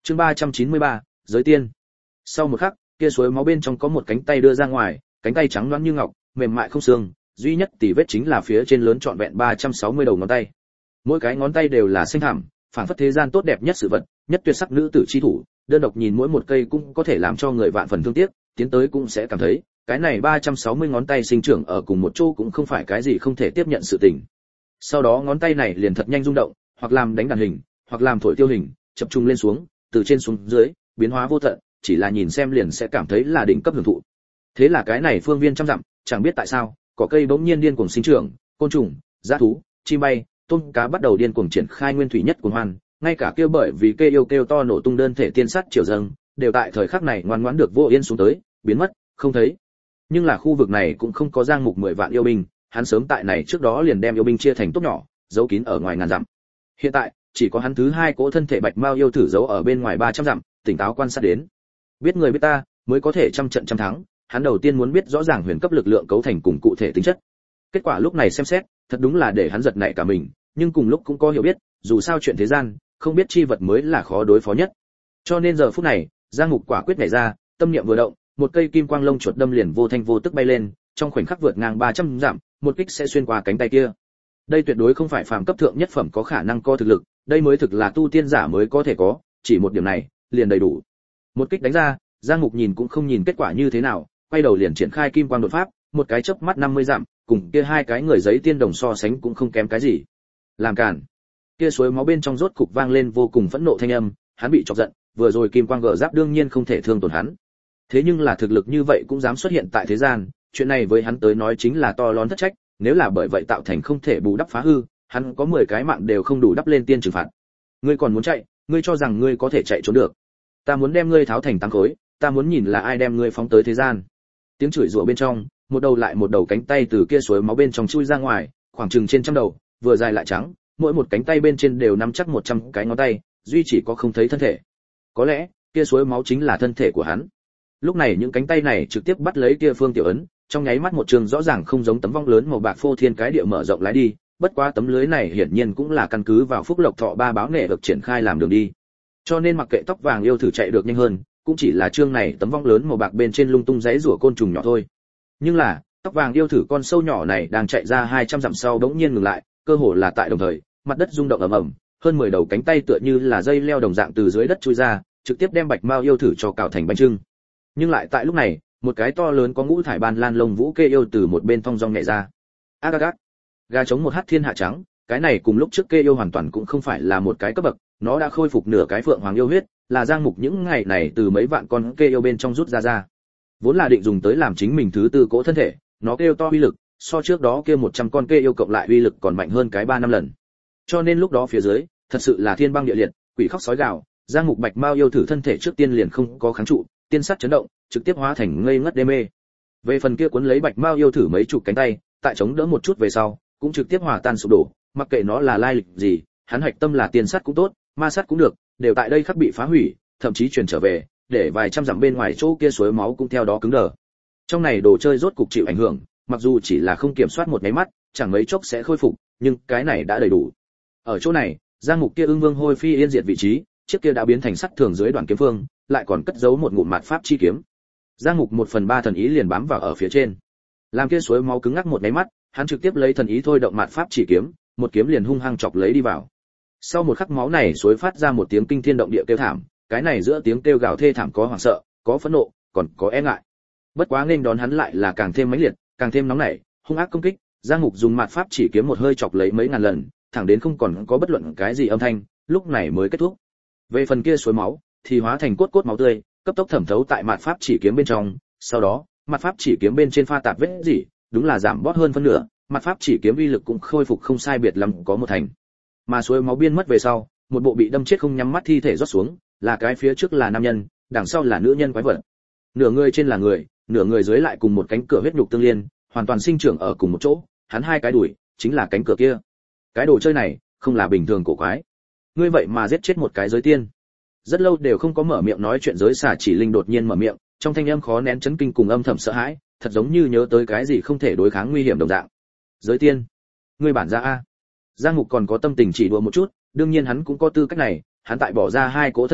Chương 393, giới tiên. Sau một khắc, kia suối máu bên trong có một cánh tay đưa ra ngoài, cánh tay trắng nõn như ngọc, mềm mại không xương, duy nhất tỉ vết chính là phía trên lớn trọn vẹn 360 đầu ngón tay. Mỗi cái ngón tay đều là xanh thẳm, phảng phất thế gian tốt đẹp nhất sự vật, nhất tuyệt sắc nữ tử chi thủ, đơn độc nhìn mỗi một cây cũng có thể làm cho người vạn phần thương tiếc, tiến tới cũng sẽ cảm thấy, cái này 360 ngón tay sinh trưởng ở cùng một chỗ cũng không phải cái gì không thể tiếp nhận sự tình. Sau đó ngón tay này liền thật nhanh rung động, hoặc làm đánh đàn hình, hoặc làm thổi tiêu hình, chập trung lên xuống, từ trên xuống dưới, biến hóa vô tận, chỉ là nhìn xem liền sẽ cảm thấy là đỉnh cấp hưởng thụ. Thế là cái này phương viên trăm dặm, chẳng biết tại sao, cỏ cây bỗng nhiên điên cuồng sinh trưởng, côn trùng, dã thú, chim bay, tôm cá bắt đầu điên cuồng triển khai nguyên thủy nhất cuồng hoan, ngay cả kia bởi vì kêu yêu kêu to nổ tung đơn thể tiên sát triều dâng, đều tại thời khắc này ngoan ngoãn được vô yên xuống tới, biến mất, không thấy. Nhưng là khu vực này cũng không có Giang Mục 10 vạn yêu binh, hắn sớm tại này trước đó liền đem yêu binh chia thành tốt nhỏ, giấu kín ở ngoài ngàn dặm. Hiện tại, chỉ có hắn thứ hai cỗ thân thể bạch mao yêu thử giấu ở bên ngoài 300 dặm, tỉnh táo quan sát đến. Biết người biết ta, mới có thể trăm trận trăm thắng, hắn đầu tiên muốn biết rõ ràng huyền cấp lực lượng cấu thành cùng cụ thể tính chất. Kết quả lúc này xem xét, thật đúng là để hắn giật nảy cả mình, nhưng cùng lúc cũng có hiểu biết, dù sao chuyện thế gian, không biết chi vật mới là khó đối phó nhất. Cho nên giờ phút này, Giang Mục quả quyết nhảy ra, tâm niệm vừa động, một cây kim quang lông chuột đâm liền vô thanh vô tức bay lên, trong khoảnh khắc vượt ngang 300 dặm, một kích sẽ xuyên qua cánh tay kia. Đây tuyệt đối không phải phàm cấp thượng nhất phẩm có khả năng có thực lực, đây mới thực là tu tiên giả mới có thể có, chỉ một điểm này, liền đầy đủ. Một kích đánh ra, Giang Mục nhìn cũng không nhìn kết quả như thế nào, quay đầu liền triển khai kim quang đột pháp, một cái chớp mắt 50 dặm, cùng kia hai cái người giấy tiên đồng so sánh cũng không kém cái gì. Làm cản. Kia suối máu bên trong rốt cục vang lên vô cùng phẫn nộ thanh âm, hắn bị chọc giận, vừa rồi kim quang gở giáp đương nhiên không thể thương tổn hắn. Thế nhưng là thực lực như vậy cũng dám xuất hiện tại thế gian, chuyện này với hắn tới nói chính là to lớn thất trách, nếu là bởi vậy tạo thành không thể bù đắp phá hư, hắn có 10 cái mạng đều không đủ đắp lên tiên trừng phạt. Ngươi còn muốn chạy, ngươi cho rằng ngươi có thể chạy trốn được? Ta muốn đem ngươi tháo thành tám khối, ta muốn nhìn là ai đem ngươi phóng tới thế gian. Tiếng chửi rủa bên trong, một đầu lại một đầu cánh tay từ kia suối máu bên trong chui ra ngoài, khoảng chừng trên trăm đầu, vừa dài lại trắng, mỗi một cánh tay bên trên đều nắm chắc 100 cái ngón tay, duy chỉ có không thấy thân thể. Có lẽ, kia suối máu chính là thân thể của hắn. Lúc này những cánh tay này trực tiếp bắt lấy kia phương tiểu ấn, trong nháy mắt một trường rõ ràng không giống tấm vong lớn màu bạc phô thiên cái địa mở rộng lái đi, bất quá tấm lưới này hiển nhiên cũng là căn cứ vào phúc lộc thọ ba báo nghệ được triển khai làm đường đi. Cho nên mặc kệ tóc vàng yêu thử chạy được nhanh hơn, cũng chỉ là chương này tấm vong lớn màu bạc bên trên lung tung giấy rủa côn trùng nhỏ thôi. Nhưng là, tóc vàng yêu thử con sâu nhỏ này đang chạy ra 200 dặm sau đống nhiên ngừng lại, cơ hồ là tại đồng thời, mặt đất rung động ầm ầm, hơn 10 đầu cánh tay tựa như là dây leo đồng dạng từ dưới đất chui ra, trực tiếp đem bạch mao yêu thử cho cào thành bánh trưng. Nhưng lại tại lúc này, một cái to lớn có ngũ thải ban lan lông vũ kê yêu từ một bên thong dong nhảy ra. Agagat, gà trống một hát thiên hạ trắng, cái này cùng lúc trước kê yêu hoàn toàn cũng không phải là một cái cấp bậc, nó đã khôi phục nửa cái phượng hoàng yêu huyết, là Giang Mục những ngày này từ mấy vạn con kê yêu bên trong rút ra. Vốn là định dùng tới làm chính mình thứ tư cỗ thân thể, nó kêu to uy lực, so trước đó kia 100 con kê yêu cộng lại uy lực còn mạnh hơn cái 3 năm lần. Cho nên lúc đó phía dưới, thật sự là thiên băng địa liệt, quỷ khóc sói gào, Giang Mục bạch mao yêu thử thân thể trước tiên liền không có kháng trụ, tiên sát chấn động, trực tiếp hóa thành ngây ngất đê mê. Về phần kia cuốn lấy bạch mao yêu thử mấy chục cánh tay, tại chống đỡ một chút về sau, cũng trực tiếp hòa tan sụp đổ, mặc kệ nó là lai lịch gì, hắn hoạch tâm là tiên sát cũng tốt, ma sát cũng được, đều tại đây khắc bị phá hủy, thậm chí truyền trở về, để vài trăm dặm bên ngoài chỗ kia suối máu cũng theo đó cứng đờ. Trong này đồ chơi rốt cục chịu ảnh hưởng, mặc dù chỉ là không kiểm soát một cái mắt, chẳng mấy chốc sẽ khôi phục, nhưng cái này đã đầy đủ. Ở chỗ này, Giang Mục kia ưng vương hôi phi yên diệt vị trí, chiếc kia đã biến thành sắt thường dưới đoạn kiếm phương, lại còn cất giấu một ngụm mạt pháp chi kiếm. Giang Mục 1/3 thần ý liền bám vào ở phía trên. Làm kia suối máu cứng ngắc một cái mắt, hắn trực tiếp lấy thần ý thôi động mạt pháp chỉ kiếm, một kiếm liền hung hăng chọc lấy đi vào. Sau một khắc máu này suối phát ra một tiếng kinh thiên động địa kêu thảm, cái này giữa tiếng kêu gào thê thảm có hoảng sợ, có phẫn nộ, còn có e ngại. Bất quá nên đón hắn lại là càng thêm mãnh liệt, càng thêm nóng nảy, hung ác công kích. Giang Mục dùng mạt pháp chỉ kiếm một hơi chọc lấy mấy ngàn lần, thẳng đến không còn có bất luận cái gì âm thanh, lúc này mới kết thúc. Về phần kia suối máu thì hóa thành cốt cốt máu tươi, cấp tốc thẩm thấu tại mạt pháp chỉ kiếm bên trong, sau đó, mạt pháp chỉ kiếm bên trên pha tạp vết gì, đúng là giảm bớt hơn phân nửa, mạt pháp chỉ kiếm uy lực cũng khôi phục không sai biệt lắm có một thành. Mà suối máu biên mất về sau, một bộ bị đâm chết không nhắm mắt thi thể rót xuống, là cái phía trước là nam nhân, đằng sau là nữ nhân quái vật. Nửa người trên là người, nửa người dưới lại cùng một cánh cửa huyết nhục tương liên, hoàn toàn sinh trưởng ở cùng một chỗ, hắn hai cái đùi, chính là cánh cửa kia. Cái đồ chơi này, không là bình thường cổ quái. Ngươi vậy mà giết chết một cái giới tiên. Rất lâu đều không có mở miệng nói chuyện giới xà chỉ linh đột nhiên mở miệng, trong thanh âm khó nén chấn kinh cùng âm thầm sợ hãi, thật giống như nhớ tới cái gì không thể đối kháng nguy hiểm đồng dạng. Giới tiên, ngươi bản ra a? Giang Mục còn có tâm tình chỉ đùa một chút, đương nhiên hắn cũng có tư cách này, hắn tại bỏ ra hai cỗ thân thể,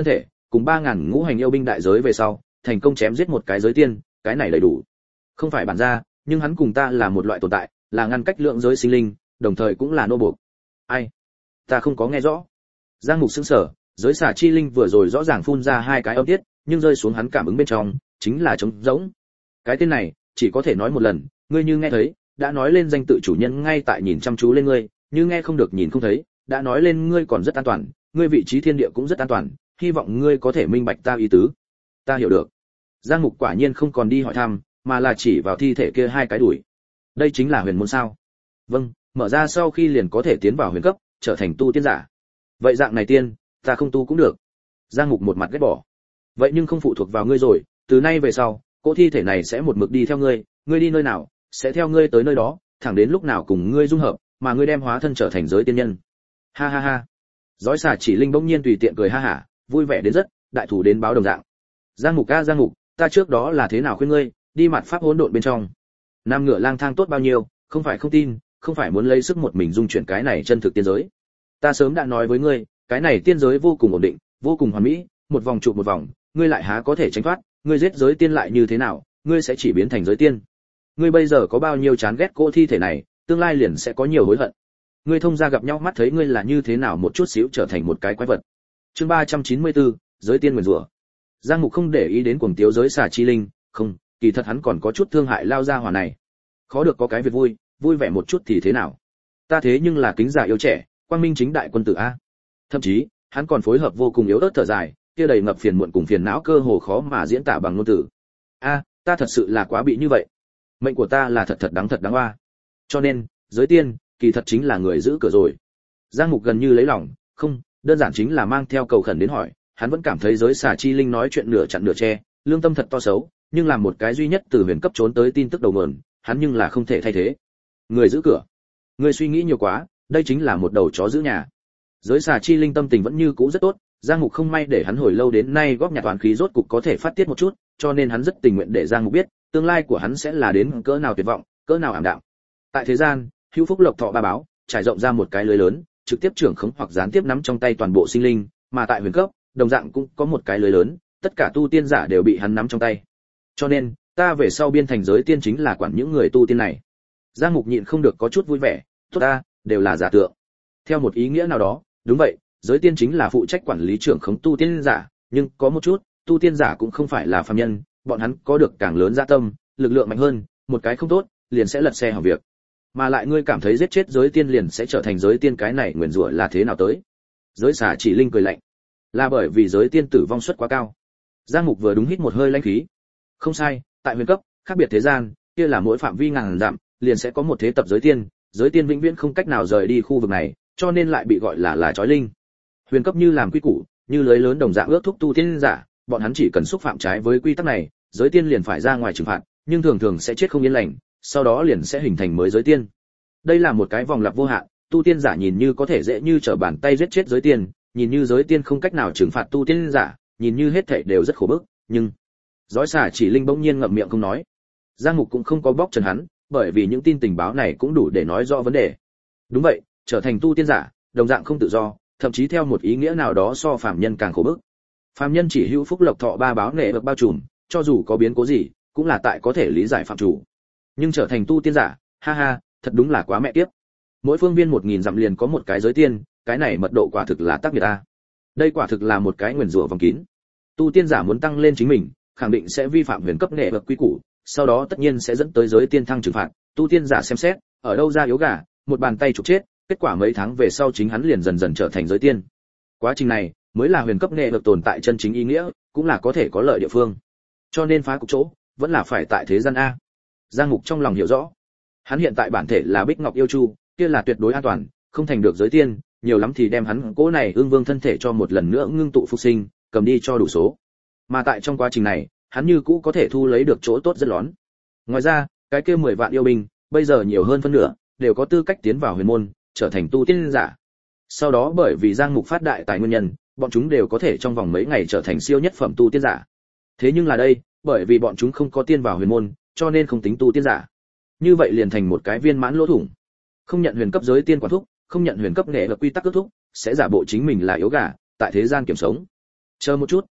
cùng 3000 ngũ hành yêu binh đại giới về sau, thành công chém giết một cái giới tiên, cái này đầy đủ. Không phải bản gia, nhưng hắn cùng ta là một loại tồn tại, là ngăn cách lượng giới sinh linh, đồng thời cũng là nô buộc. Ai? Ta không có nghe rõ. Giang Mục sững sờ, giới xà chi linh vừa rồi rõ ràng phun ra hai cái âm tiết, nhưng rơi xuống hắn cảm ứng bên trong, chính là trống rỗng. Cái tên này, chỉ có thể nói một lần, ngươi như nghe thấy, đã nói lên danh tự chủ nhân ngay tại nhìn chăm chú lên ngươi, như nghe không được nhìn không thấy, đã nói lên ngươi còn rất an toàn, ngươi vị trí thiên địa cũng rất an toàn, hy vọng ngươi có thể minh bạch ta ý tứ. Ta hiểu được. Giang Mục quả nhiên không còn đi hỏi thăm, mà là chỉ vào thi thể kia hai cái đuổi. Đây chính là huyền môn sao? Vâng, mở ra sau khi liền có thể tiến vào huyền cấp, trở thành tu tiên giả. Vậy dạng này tiên, ta không tu cũng được. Giang Mục một mặt ghét bỏ. Vậy nhưng không phụ thuộc vào ngươi rồi, từ nay về sau, cỗ thi thể này sẽ một mực đi theo ngươi, ngươi đi nơi nào, sẽ theo ngươi tới nơi đó, thẳng đến lúc nào cùng ngươi dung hợp, mà ngươi đem hóa thân trở thành giới tiên nhân. Ha ha ha. Dõi xà chỉ linh bỗng nhiên tùy tiện cười ha hả, vui vẻ đến rất, đại thủ đến báo đồng dạng. Giang Mục a Giang Mục, ta trước đó là thế nào khuyên ngươi, đi mặt pháp hỗn độn bên trong. Nam ngựa lang thang tốt bao nhiêu, không phải không tin, không phải muốn lấy sức một mình dung chuyển cái này chân thực tiên giới. Ta sớm đã nói với ngươi, cái này tiên giới vô cùng ổn định, vô cùng hoàn mỹ, một vòng trụ một vòng, ngươi lại há có thể tránh thoát, ngươi giết giới tiên lại như thế nào, ngươi sẽ chỉ biến thành giới tiên. Ngươi bây giờ có bao nhiêu chán ghét cô thi thể này, tương lai liền sẽ có nhiều hối hận. Ngươi thông gia gặp nhau mắt thấy ngươi là như thế nào một chút xíu trở thành một cái quái vật. Chương 394, giới tiên nguyền rủa. Giang Mục không để ý đến cuồng tiếu giới xà chi linh, không, kỳ thật hắn còn có chút thương hại lao ra hỏa này. Khó được có cái việc vui, vui vẻ một chút thì thế nào? Ta thế nhưng là kính giả yêu trẻ, quang minh chính đại quân tử a. Thậm chí, hắn còn phối hợp vô cùng yếu ớt thở dài, kia đầy ngập phiền muộn cùng phiền não cơ hồ khó mà diễn tả bằng ngôn từ. A, ta thật sự là quá bị như vậy. Mệnh của ta là thật đáng oa. Cho nên, giới tiên, kỳ thật chính là người giữ cửa rồi. Giang Mục gần như lấy lòng, không, đơn giản chính là mang theo cầu khẩn đến hỏi, hắn vẫn cảm thấy giới xà chi linh nói chuyện nửa chặn nửa che, lương tâm thật to xấu, nhưng làm một cái duy nhất từ huyền cấp trốn tới tin tức đầu nguồn, hắn nhưng là không thể thay thế. Người giữ cửa. Người suy nghĩ nhiều quá, đây chính là một đầu chó giữ nhà. Giới xà chi linh tâm tình vẫn như cũ rất tốt, Giang Mục không may để hắn hồi lâu đến nay góp nhặt toán khí rốt cục có thể phát tiết một chút, cho nên hắn rất tình nguyện để Giang Mục biết, tương lai của hắn sẽ là đến cỡ nào tuyệt vọng, cỡ nào ảm đạm. Tại thế gian, hữu phúc lộc thọ ba báo, trải rộng ra một cái lưới lớn, trực tiếp trưởng khống hoặc gián tiếp nắm trong tay toàn bộ sinh linh, mà tại huyền cấp, đồng dạng cũng có một cái lưới lớn, tất cả tu tiên giả đều bị hắn nắm trong tay. Cho nên, ta về sau biên thành giới tiên chính là quản những người tu tiên này. Giang Mục nhịn không được có chút vui vẻ, tốt ta, đều là giả tượng. Theo một ý nghĩa nào đó, đúng vậy, giới tiên chính là phụ trách quản lý trưởng khống tu tiên giả, nhưng có một chút, tu tiên giả cũng không phải là phàm nhân, bọn hắn có được càng lớn dạ tâm, lực lượng mạnh hơn, một cái không tốt, liền sẽ lật xe hỏng việc. Mà lại ngươi cảm thấy giết chết giới tiên liền sẽ trở thành giới tiên, cái này nguyền rủa là thế nào tới? Giới xà chỉ linh cười lạnh, là bởi vì giới tiên tử vong suất quá cao. Giang Mục vừa đúng hít một hơi lãnh khí. Không sai, tại huyền cấp, khác biệt thế gian, kia là mỗi phạm vi ngàn dặm, liền sẽ có một thế tập giới tiên vĩnh viễn không cách nào rời đi khu vực này, cho nên lại bị gọi là chói linh. Huyền cấp như làm quy củ, như lưới lớn đồng dạng ước thúc tu tiên giả, bọn hắn chỉ cần xúc phạm trái với quy tắc này, giới tiên liền phải ra ngoài trừng phạt, nhưng thường thường sẽ chết không yên lành, sau đó liền sẽ hình thành mới giới tiên. Đây là một cái vòng lặp vô hạn, tu tiên giả nhìn như có thể dễ như trở bàn tay giết chết giới tiên, nhìn như giới tiên không cách nào trừng phạt tu tiên giả, nhìn như hết thảy đều rất khổ bức, nhưng Dõi xà chỉ linh bỗng nhiên ngậm miệng không nói. Giang Mục cũng không có bóc trần hắn, bởi vì những tin tình báo này cũng đủ để nói rõ vấn đề. Đúng vậy, trở thành tu tiên giả, đồng dạng không tự do, thậm chí theo một ý nghĩa nào đó so phàm nhân càng khổ bức. Phàm nhân chỉ hữu phúc lộc thọ ba báo nệ được bao trùm, cho dù có biến cố gì, cũng là tại có thể lý giải phạm chủ. Nhưng trở thành tu tiên giả, ha ha, thật đúng là quá mẹ tiếp. Mỗi phương viên 1000 dặm liền có một cái giới tiên, cái này mật độ quả thực là tác nghiệt ta. Đây quả thực là một cái nguyền rủa vòng kín. Tu tiên giả muốn tăng lên chính mình, khẳng định sẽ vi phạm huyền cấp nghệ bậc quy củ, sau đó tất nhiên sẽ dẫn tới giới tiên thăng trừng phạt. Tu tiên giả xem xét, ở đâu ra yếu gà, một bàn tay trục chết, kết quả mấy tháng về sau chính hắn liền dần dần trở thành giới tiên. Quá trình này mới là huyền cấp nghệ bậc tồn tại chân chính ý nghĩa, cũng là có thể có lợi địa phương. Cho nên phá cục chỗ, vẫn là phải tại thế gian a. Giang Mục trong lòng hiểu rõ, hắn hiện tại bản thể là Bích Ngọc yêu chu, kia là tuyệt đối an toàn, không thành được giới tiên, nhiều lắm thì đem hắn cố này ương vương thân thể cho một lần nữa ngưng tụ phục sinh, cầm đi cho đủ số. Mà tại trong quá trình này, hắn như cũ có thể thu lấy được chỗ tốt rất lớn. Ngoài ra, cái kia 10 vạn yêu binh, bây giờ nhiều hơn phân nửa, đều có tư cách tiến vào huyền môn, trở thành tu tiên giả. Sau đó bởi vì Giang Mục phát đại tài nguyên nhân, bọn chúng đều có thể trong vòng mấy ngày trở thành siêu nhất phẩm tu tiên giả. Thế nhưng là đây, bởi vì bọn chúng không có tiên vào huyền môn, cho nên không tính tu tiên giả. Như vậy liền thành một cái viên mãn lỗ thủng. Không nhận huyền cấp giới tiên quản thúc, không nhận huyền cấp nghệ và quy tắc kết thúc, sẽ giả bộ chính mình là yếu gà, tại thế gian kiểm sống. Chờ một chút,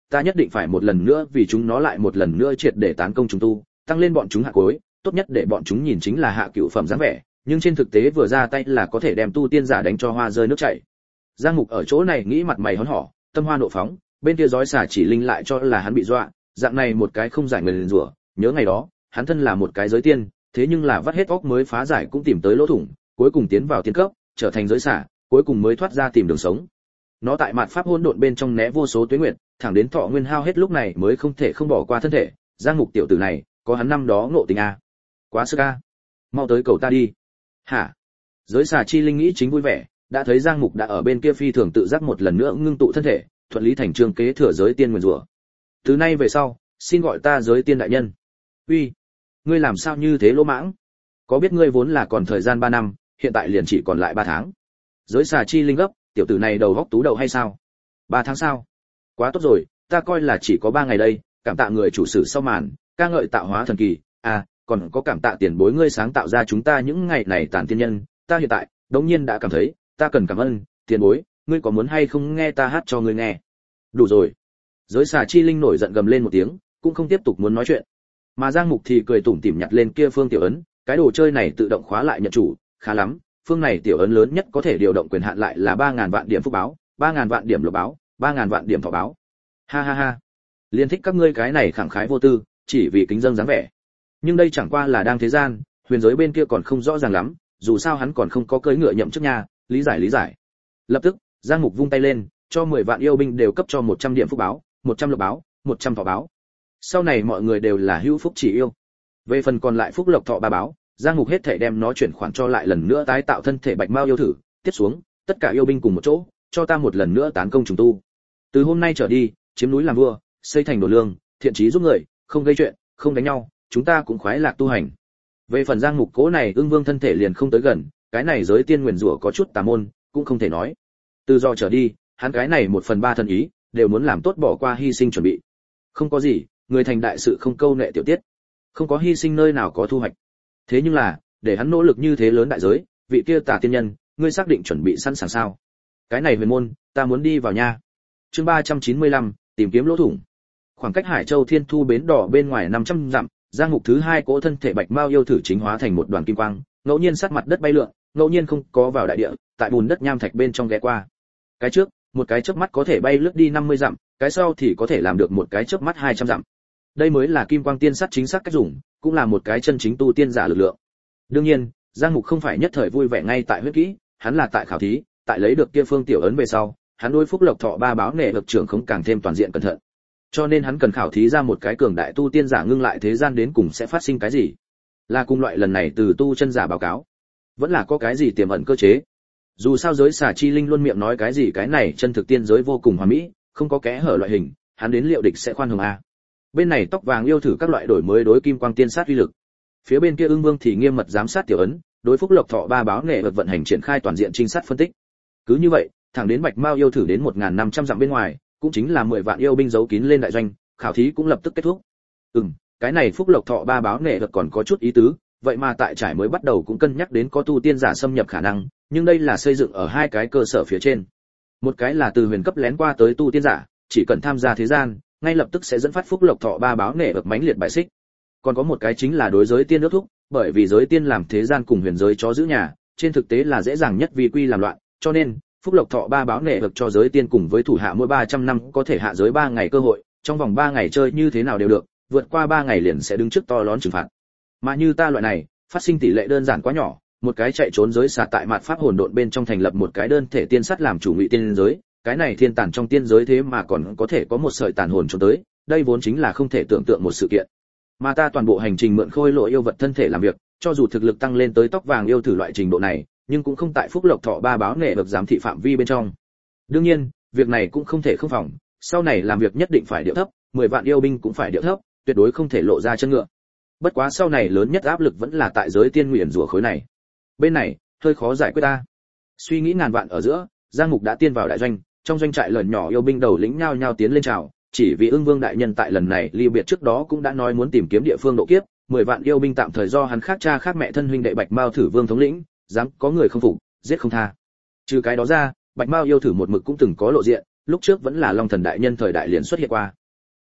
ta nhất định phải một lần nữa vì chúng nó lại một lần nữa triệt để tán công chúng tu, tăng lên bọn chúng hạ cuối, tốt nhất để bọn chúng nhìn chính là hạ cựu phẩm dáng vẻ, nhưng trên thực tế vừa ra tay là có thể đem tu tiên giả đánh cho hoa rơi nước chảy. Giang Mục ở chỗ này nghĩ mặt mày hớn hở, tâm hoa nộ phóng, bên kia giói xả chỉ linh lại cho là hắn bị dọa, dạng này một cái không giải người liền rủa, nhớ ngày đó, hắn thân là một cái giới tiên, thế nhưng là vắt hết óc mới phá giải cũng tìm tới lỗ thủng, cuối cùng tiến vào tiên cấp, trở thành giới xả, cuối cùng mới thoát ra tìm đường sống. Nó tại mạt pháp hỗn độn bên trong né vô số tuế nguyệt, thẳng đến thọ nguyên hao hết lúc này mới không thể không bỏ qua thân thể. Giang Mục tiểu tử này, có hắn năm đó ngộ tình a. Quá sức a. Mau tới cầu ta đi. Hả? Giới xà chi linh nghĩ chính vui vẻ, đã thấy Giang Mục đã ở bên kia phi thường tự giác một lần nữa ngưng tụ thân thể, thuận lý thành chương kế thừa giới tiên nguyên rủa. Từ nay về sau, xin gọi ta giới tiên đại nhân. Uy, ngươi làm sao như thế lỗ mãng? Có biết ngươi vốn là còn thời gian 3 năm, hiện tại liền chỉ còn lại 3 tháng. Giới xà chi linh gấp, tiểu tử này đầu góc tú đầu hay sao? 3 tháng sao? Quá tốt rồi, ta coi là chỉ có 3 ngày đây, cảm tạ người chủ sử sau màn, ca ngợi tạo hóa thần kỳ, à, còn có cảm tạ tiền bối ngươi sáng tạo ra chúng ta những ngày này tàn tiên nhân, ta hiện tại, đống nhiên đã cảm thấy, ta cần cảm ơn, tiền bối, ngươi có muốn hay không nghe ta hát cho ngươi nghe? Đủ rồi. Giới xà chi linh nổi giận gầm lên một tiếng, cũng không tiếp tục muốn nói chuyện. Mà Giang Mục thì cười tủm tỉm nhặt lên kia phương tiểu ấn, cái đồ chơi này tự động khóa lại nhận chủ, khá lắm, phương này tiểu ấn lớn nhất có thể điều động quyền hạn lại là 3000 vạn điểm phúc báo, 3000 vạn điểm lộc báo, 3000 vạn điểm thọ báo. Ha ha ha. Liên thích các ngươi cái này khẳng khái vô tư, chỉ vì kính dâng dáng vẻ. Nhưng đây chẳng qua là đang thế gian, huyền giới bên kia còn không rõ ràng lắm, dù sao hắn còn không có cưỡi ngựa nhậm chức nha, lý giải. Lập tức, Giang Mục vung tay lên, cho 10 vạn yêu binh đều cấp cho 100 điểm phúc báo, 100 lộc báo, 100 thọ báo. Sau này mọi người đều là hữu phúc chỉ yêu. Về phần còn lại phúc lộc thọ ba báo, Giang Mục hết thảy đem nó chuyển khoản cho lại lần nữa tái tạo thân thể bạch mao yêu thử, tiếp xuống, tất cả yêu binh cùng một chỗ, cho ta một lần nữa tán công trùng tu. Từ hôm nay trở đi, chiếm núi làm vua, xây thành đồ lương, thiện chí giúp người, không gây chuyện, không đánh nhau, chúng ta cũng khoái lạc tu hành. Về phần Giang Mục cố này ưng vương thân thể liền không tới gần, cái này giới tiên nguyền rủa có chút tà môn, cũng không thể nói. Từ do trở đi, hắn cái này 1/3 thân ý, đều muốn làm tốt bỏ qua hy sinh chuẩn bị. Không có gì, người thành đại sự không câu nệ tiểu tiết, không có hy sinh nơi nào có thu hoạch. Thế nhưng là, để hắn nỗ lực như thế lớn đại giới, vị kia tà tiên nhân, ngươi xác định chuẩn bị sẵn sàng sao? Cái này huyền môn, ta muốn đi vào nha. Chương 395, tìm kiếm lỗ thủng. Khoảng cách Hải Châu Thiên Thu bến đỏ bên ngoài 500 dặm, Giang Mục thứ 2 cỗ thân thể bạch mao yêu thử chính hóa thành một đoàn kim quang, ngẫu nhiên sát mặt đất bay lượn, ngẫu nhiên không có vào đại địa, tại bùn đất nham thạch bên trong ghé qua. Cái trước, một cái chớp mắt có thể bay lướt đi 50 dặm, cái sau thì có thể làm được một cái chớp mắt 200 dặm. Đây mới là kim quang tiên sát chính xác cách dùng, cũng là một cái chân chính tu tiên giả lực lượng. Đương nhiên, Giang Mục không phải nhất thời vui vẻ ngay tại huyết kỹ, hắn là tại khảo thí, tại lấy được kia phương tiểu ấn về sau, hắn đối phúc lộc thọ ba báo nệ lực trưởng không càng thêm toàn diện cẩn thận. Cho nên hắn cần khảo thí ra một cái cường đại tu tiên giả ngưng lại thế gian đến cùng sẽ phát sinh cái gì. Là cùng loại lần này từ tu chân giả báo cáo, vẫn là có cái gì tiềm ẩn cơ chế. Dù sao giới xà chi linh luôn miệng nói cái gì cái này chân thực tiên giới vô cùng hoàn mỹ, không có kẽ hở loại hình, hắn đến liệu địch sẽ khoan hồng a. Bên này tóc vàng yêu thử các loại đổi mới đối kim quang tiên sát uy lực. Phía bên kia ưng vương thì nghiêm mật giám sát tiểu ấn, đối phúc lộc thọ ba báo nghệ vật vận hành triển khai toàn diện trinh sát phân tích. Cứ như vậy, thẳng đến bạch mao yêu thử đến 1500 dặm bên ngoài, cũng chính là 10 vạn yêu binh giấu kín lên đại doanh, khảo thí cũng lập tức kết thúc. Cái này phúc lộc thọ ba báo nghệ vật còn có chút ý tứ, vậy mà tại trải mới bắt đầu cũng cân nhắc đến có tu tiên giả xâm nhập khả năng, nhưng đây là xây dựng ở hai cái cơ sở phía trên. Một cái là từ huyền cấp lén qua tới tu tiên giả, chỉ cần tham gia thế gian, ngay lập tức sẽ dẫn phát phúc lộc thọ ba báo nghệ vật mãnh liệt bại xích. Còn có một cái chính là đối giới tiên ước thúc, bởi vì giới tiên làm thế gian cùng huyền giới chó giữ nhà, trên thực tế là dễ dàng nhất vi quy làm loạn, cho nên phúc lộc thọ ba báo nghệ vật cho giới tiên cùng với thủ hạ mỗi 300 năm có thể hạ giới 3 ngày cơ hội, trong vòng 3 ngày chơi như thế nào đều được, vượt qua 3 ngày liền sẽ đứng trước to lớn trừng phạt. Mà như ta loại này, phát sinh tỷ lệ đơn giản quá nhỏ, một cái chạy trốn giới xà tại mạt pháp hồn độn bên trong thành lập một cái đơn thể tiên sắt làm chủ ngụy tiên giới, cái này thiên tàn trong tiên giới thế mà còn có thể có một sợi tàn hồn trốn tới, đây vốn chính là không thể tưởng tượng một sự kiện. Mà ta toàn bộ hành trình mượn khôi lỗi yêu vật thân thể làm việc, cho dù thực lực tăng lên tới tóc vàng yêu thử loại trình độ này, nhưng cũng không tại phúc lộc thọ ba báo nghệ được giám thị phạm vi bên trong. Đương nhiên, việc này cũng không thể không phòng, sau này làm việc nhất định phải điệu thấp, 10 vạn yêu binh cũng phải điệu thấp, tuyệt đối không thể lộ ra chân ngựa. Bất quá sau này lớn nhất áp lực vẫn là tại giới tiên nguyền rủa khối này. Bên này, hơi khó giải quyết ta. Suy nghĩ ngàn vạn ở giữa, Giang Mục đã tiên vào đại doanh, trong doanh trại lợn nhỏ yêu binh đầu lĩnh nhao nhao tiến lên chào, chỉ vì Ưng Vương đại nhân tại lần này ly biệt trước đó cũng đã nói muốn tìm kiếm địa phương độ kiếp, 10 vạn yêu binh tạm thời do hắn khác cha khác mẹ thân huynh đệ Bạch Mao thử vương thống lĩnh, dám có người không phục, giết không tha. Trừ cái đó ra, Bạch Mao yêu thử một mực cũng từng có lộ diện, lúc trước vẫn là Long Thần đại nhân thời đại liền xuất hiện qua,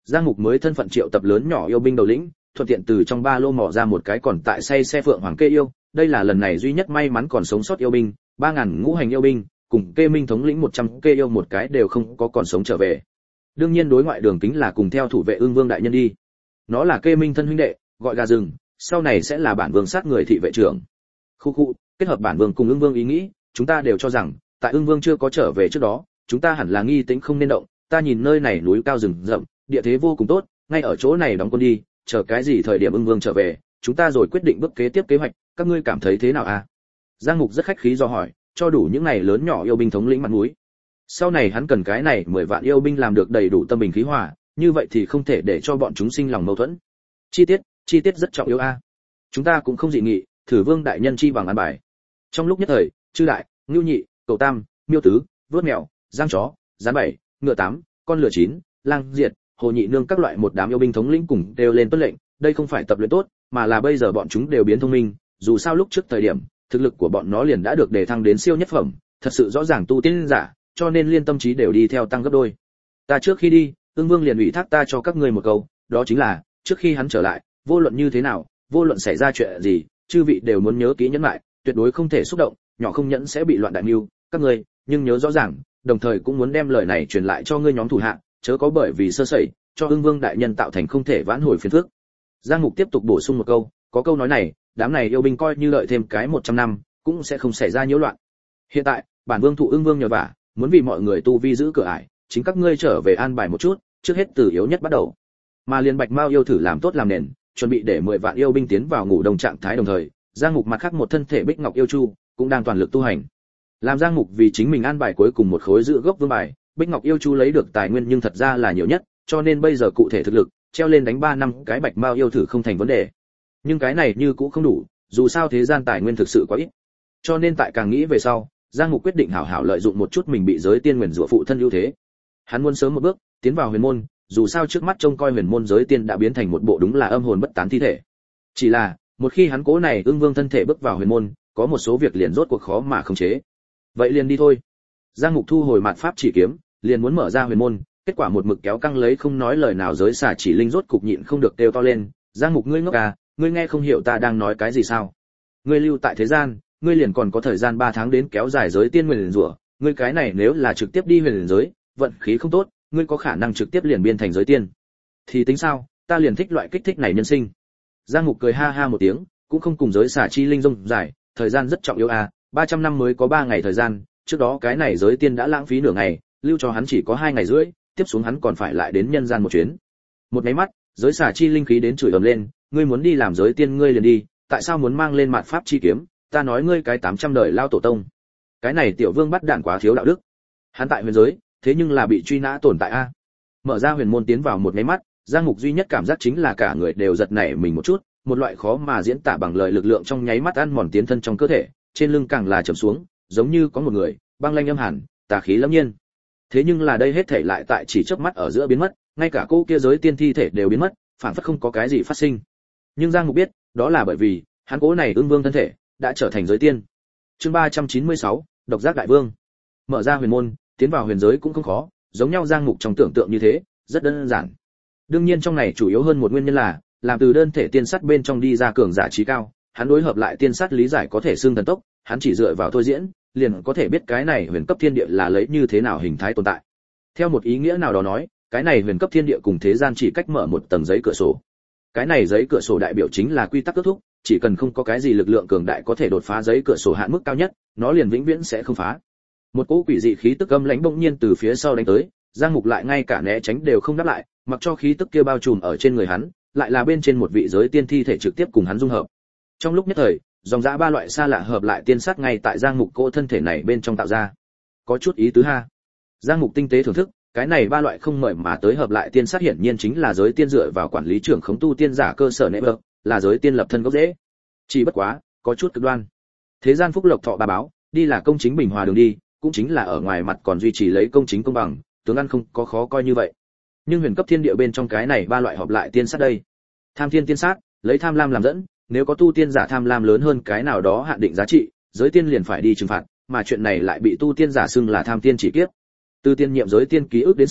Giang Mục mới thân phận triệu tập lớn nhỏ yêu binh đầu lĩnh, thuận tiện từ trong ba lô mò ra một cái còn tại say xe phượng hoàng kê yêu, đây là lần này duy nhất may mắn còn sống sót yêu binh, 3000 ngũ hành yêu binh, cùng kê minh thống lĩnh 100 kê yêu một cái đều không có còn sống trở về. Đương nhiên đối ngoại đường kính là cùng theo thủ vệ Ưng Vương đại nhân đi. Nó là kê minh thân huynh đệ, gọi gà rừng, sau này sẽ là bản vương sát người thị vệ trưởng. Khu khu, kết hợp bản vương cùng Ưng Vương ý nghĩ, chúng ta đều cho rằng, tại Ưng Vương chưa có trở về trước đó, chúng ta hẳn là nghi tĩnh không nên động, ta nhìn nơi này núi cao rừng rậm, địa thế vô cùng tốt, ngay ở chỗ này đóng quân đi, chờ cái gì thời điểm Ưng Vương trở về, chúng ta rồi quyết định bước kế tiếp kế hoạch, các ngươi cảm thấy thế nào à? Giang Mục rất khách khí do hỏi, cho đủ những này lớn nhỏ yêu binh thống lĩnh mặt mũi. Sau này hắn cần cái này 10 vạn yêu binh làm được đầy đủ tâm bình khí hòa, như vậy thì không thể để cho bọn chúng sinh lòng mâu thuẫn. Chi tiết rất trọng yếu a. Chúng ta cũng không dị nghị, thử Vương đại nhân chi bằng an bài. Trong lúc nhất thời, Chư đại, Ngưu nhị, Cầu tam, Miêu tứ, Vớt mèo, Giang chó, Gián bảy, Ngựa tám, Con lừa chín, Lang diệt, Hồ nhị nương các loại một đám yêu binh thống lĩnh cùng đều lên tuân lệnh, đây không phải tập luyện tốt, mà là bây giờ bọn chúng đều biến thông minh, dù sao lúc trước thời điểm, thực lực của bọn nó liền đã được đề thăng đến siêu nhất phẩm, thật sự rõ ràng tu tiên giả, cho nên liên tâm trí đều đi theo tăng gấp đôi. Ta trước khi đi, Ưng Vương liền ủy thác ta cho các ngươi một câu, đó chính là, trước khi hắn trở lại, vô luận như thế nào, vô luận xảy ra chuyện gì, chư vị đều muốn nhớ kỹ nhẫn lại, tuyệt đối không thể xúc động, nhỏ không nhẫn sẽ bị loạn đại mưu, các ngươi, nhưng nhớ rõ ràng, đồng thời cũng muốn đem lời này truyền lại cho ngươi nhóm thủ hạ, chớ có bởi vì sơ sẩy, cho Ưng Vương đại nhân tạo thành không thể vãn hồi phiền phức. Giang Mục tiếp tục bổ sung một câu, có câu nói này, đám này yêu binh coi như đợi thêm cái 100 năm, cũng sẽ không xảy ra nhiễu loạn. Hiện tại, bản vương thụ Ưng Vương nhờ vả, muốn vì mọi người tu vi giữ cửa ải, chính các ngươi trở về an bài một chút, trước hết từ yếu nhất bắt đầu. Mà liên Bạch Mao yêu thử làm tốt làm nền, chuẩn bị để 10 vạn yêu binh tiến vào ngủ đông trạng thái đồng thời, Giang Mục mặt khác một thân thể Bích Ngọc yêu chu cũng đang toàn lực tu hành. Làm Giang Mục vì chính mình an bài cuối cùng một khối giữ gốc vương bài, Bích Ngọc yêu chu lấy được tài nguyên nhưng thật ra là nhiều nhất, cho nên bây giờ cụ thể thực lực, treo lên đánh 3 năm cái Bạch Mao yêu thử không thành vấn đề. Nhưng cái này như cũng không đủ, dù sao thế gian tài nguyên thực sự quá ít. Cho nên tại càng nghĩ về sau, Giang Mục quyết định hảo hảo lợi dụng một chút mình bị giới tiên nguyền rủa phụ thân ưu thế. Hắn muốn sớm một bước tiến vào huyền môn, dù sao trước mắt trông coi huyền môn giới tiên đã biến thành một bộ đúng là âm hồn bất tán thi thể. Chỉ là, một khi hắn cố này Ưng Vương thân thể bước vào huyền môn, có một số việc liền rốt cuộc khó mà khống chế. Vậy liền đi thôi. Giang Mục thu hồi mạt pháp chỉ kiếm, liền muốn mở ra huyền môn, kết quả một mực kéo căng lấy không nói lời nào giới xả chỉ linh rốt cục nhịn không được kêu to lên, Giang Mục ngươi ngốc à, ngươi nghe không hiểu ta đang nói cái gì sao? Ngươi lưu tại thế gian, ngươi liền còn có thời gian 3 tháng đến kéo dài giới tiên nguyền rủa, ngươi cái này nếu là trực tiếp đi huyền giới, vận khí không tốt, ngươi có khả năng trực tiếp liền biên thành giới tiên. Thì tính sao, ta liền thích loại kích thích này nhân sinh. Giang Mục cười ha ha một tiếng, cũng không cùng giới xả chi linh rông dài, thời gian rất trọng yếu à, 300 năm mới có 3 ngày thời gian, trước đó cái này giới tiên đã lãng phí nửa ngày, lưu cho hắn chỉ có 2 ngày rưỡi, tiếp xuống hắn còn phải lại đến nhân gian một chuyến. Một cái mắt, giới xả chi linh khí đến chửi ầm lên, ngươi muốn đi làm giới tiên ngươi liền đi, tại sao muốn mang lên mạt pháp chi kiếm, ta nói ngươi cái 800 đời lao tổ tông. Cái này tiểu vương bắt đạn quá thiếu đạo đức. Hắn tại huyền giới, thế nhưng là bị truy nã tồn tại a. Mở ra huyền môn tiến vào một cái mắt, Giang Mục duy nhất cảm giác chính là cả người đều giật nảy mình một chút, một loại khó mà diễn tả bằng lời lực lượng trong nháy mắt ăn mòn tiến thân trong cơ thể, trên lưng càng là trầm xuống, giống như có một người băng lanh âm hàn, tà khí lâm nhiên. Thế nhưng là đây hết thảy lại tại chỉ chớp mắt ở giữa biến mất, ngay cả cô kia giới tiên thi thể đều biến mất, phản phất không có cái gì phát sinh. Nhưng Giang Mục biết, đó là bởi vì hắn cố này Ưng Vương thân thể đã trở thành giới tiên. Chương 396, Độc Giác Đại Vương. Mở ra huyền môn, tiến vào huyền giới cũng không khó, giống nhau Giang Mục trong tưởng tượng như thế, rất đơn giản. Đương nhiên trong này chủ yếu hơn một nguyên nhân là, làm từ đơn thể tiên sắt bên trong đi ra cường giả trí cao, hắn đối hợp lại tiên sắt lý giải có thể xương thần tốc, hắn chỉ dựa vào thôi diễn, liền có thể biết cái này huyền cấp thiên địa là lấy như thế nào hình thái tồn tại. Theo một ý nghĩa nào đó nói, cái này huyền cấp thiên địa cùng thế gian chỉ cách mở một tầng giấy cửa sổ. Cái này giấy cửa sổ đại biểu chính là quy tắc kết thúc, chỉ cần không có cái gì lực lượng cường đại có thể đột phá giấy cửa sổ hạn mức cao nhất, nó liền vĩnh viễn sẽ không phá. Một cỗ quỷ dị khí tức âm lãnh bỗng nhiên từ phía sau đánh tới, Giang Mục lại ngay cả né tránh đều không đáp lại, mặc cho khí tức kia bao trùm ở trên người hắn, lại là bên trên một vị giới tiên thi thể trực tiếp cùng hắn dung hợp. Trong lúc nhất thời, dòng dã 3 loại xa lạ hợp lại tiên sát ngay tại Giang Mục cỗ thân thể này bên trong tạo ra. Có chút ý tứ ha. Giang Mục tinh tế thưởng thức, cái này 3 loại không mời mà tới hợp lại tiên sát hiển nhiên chính là giới tiên dựa vào quản lý trưởng khống tu tiên giả cơ sở nệm bậc, là giới tiên lập thân gốc rễ. Chỉ bất quá, có chút cực đoan. Thế gian phúc lộc thọ ba báo, đi là công chính bình hòa đường đi, cũng chính là ở ngoài mặt còn duy trì lấy công chính công bằng, tướng ăn không có khó coi như vậy. Nhưng huyền cấp thiên địa bên trong cái này 3 loại hợp lại tiên sát đây. Tham thiên tiên sát, lấy tham lam làm dẫn, nếu có tu tiên giả tham lam lớn hơn cái nào đó hạn định giá trị, giới tiên liền phải đi trừng phạt, mà chuyện này lại bị tu tiên giả xưng là tham tiên chỉ kiếp. Từ tiên nhiệm giới tiên ký ức đến xem,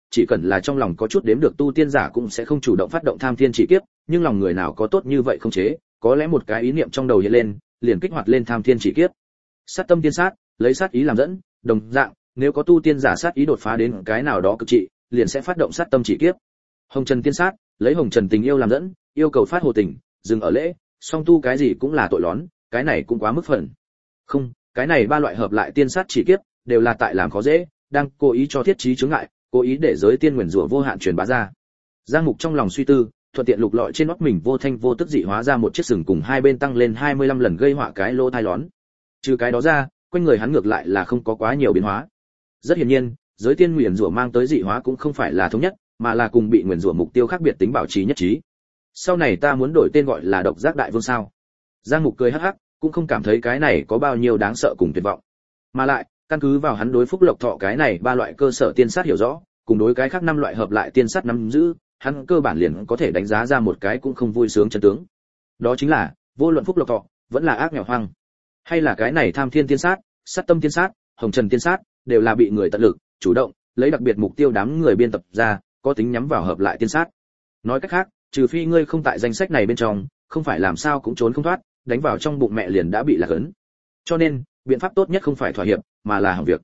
chỉ cần là trong lòng có chút đếm được tu tiên giả cũng sẽ không chủ động phát động tham thiên chỉ kiếp, nhưng lòng người nào có tốt như vậy không chế, có lẽ một cái ý niệm trong đầu hiện lên, liền kích hoạt lên tham thiên chỉ kiếp. Sát tâm tiên sát, lấy sát ý làm dẫn, đồng dạng, nếu có tu tiên giả sát ý đột phá đến cái nào đó cực trị, liền sẽ phát động sát tâm chỉ kiếp. Hồng Trần tiên sát, lấy hồng trần tình yêu làm dẫn, yêu cầu phát hồ tình, dừng ở lễ, song tu cái gì cũng là tội lón, cái này cũng quá mức phần. Không, cái này ba loại hợp lại tiên sát chỉ kiếp, đều là tại làm khó dễ, đang cố ý cho thiết trí chướng ngại, cố ý để giới tiên nguyền rủa vô hạn truyền bá ra. Giang Mục trong lòng suy tư, thuận tiện lục lọi trên nót mình vô thanh vô tức dị hóa ra một chiếc sừng cùng hai bên tăng lên 25 lần gây họa cái lỗ tai lón. Trừ cái đó ra, quanh người hắn ngược lại là không có quá nhiều biến hóa. Rất hiển nhiên, giới tiên nguyền rủa mang tới dị hóa cũng không phải là thống nhất, mà là cùng bị nguyền rủa mục tiêu khác biệt tính bảo trì nhất trí. Sau này ta muốn đổi tên gọi là Độc Giác Đại Vương sao? Giang Mục cười hắc hắc, cũng không cảm thấy cái này có bao nhiêu đáng sợ cùng tuyệt vọng. Mà lại, căn cứ vào hắn đối phúc lộc thọ cái này ba loại cơ sở tiên sát hiểu rõ, cùng đối cái khác năm loại hợp lại tiên sát nắm giữ, hắn cơ bản liền có thể đánh giá ra một cái cũng không vui sướng chân tướng. Đó chính là, vô luận phúc lộc thọ, vẫn là ác nghèo hoang, hay là cái này tham thiên tiên sát, sát tâm tiên sát, hồng trần tiên sát, đều là bị người tận lực, chủ động, lấy đặc biệt mục tiêu đám người biên tập ra, có tính nhắm vào hợp lại tiên sát. Nói cách khác, trừ phi ngươi không tại danh sách này bên trong, không phải làm sao cũng trốn không thoát, đánh vào trong bụng mẹ liền đã bị lạc ấn. Cho nên, biện pháp tốt nhất không phải thỏa hiệp, mà là hỏng việc.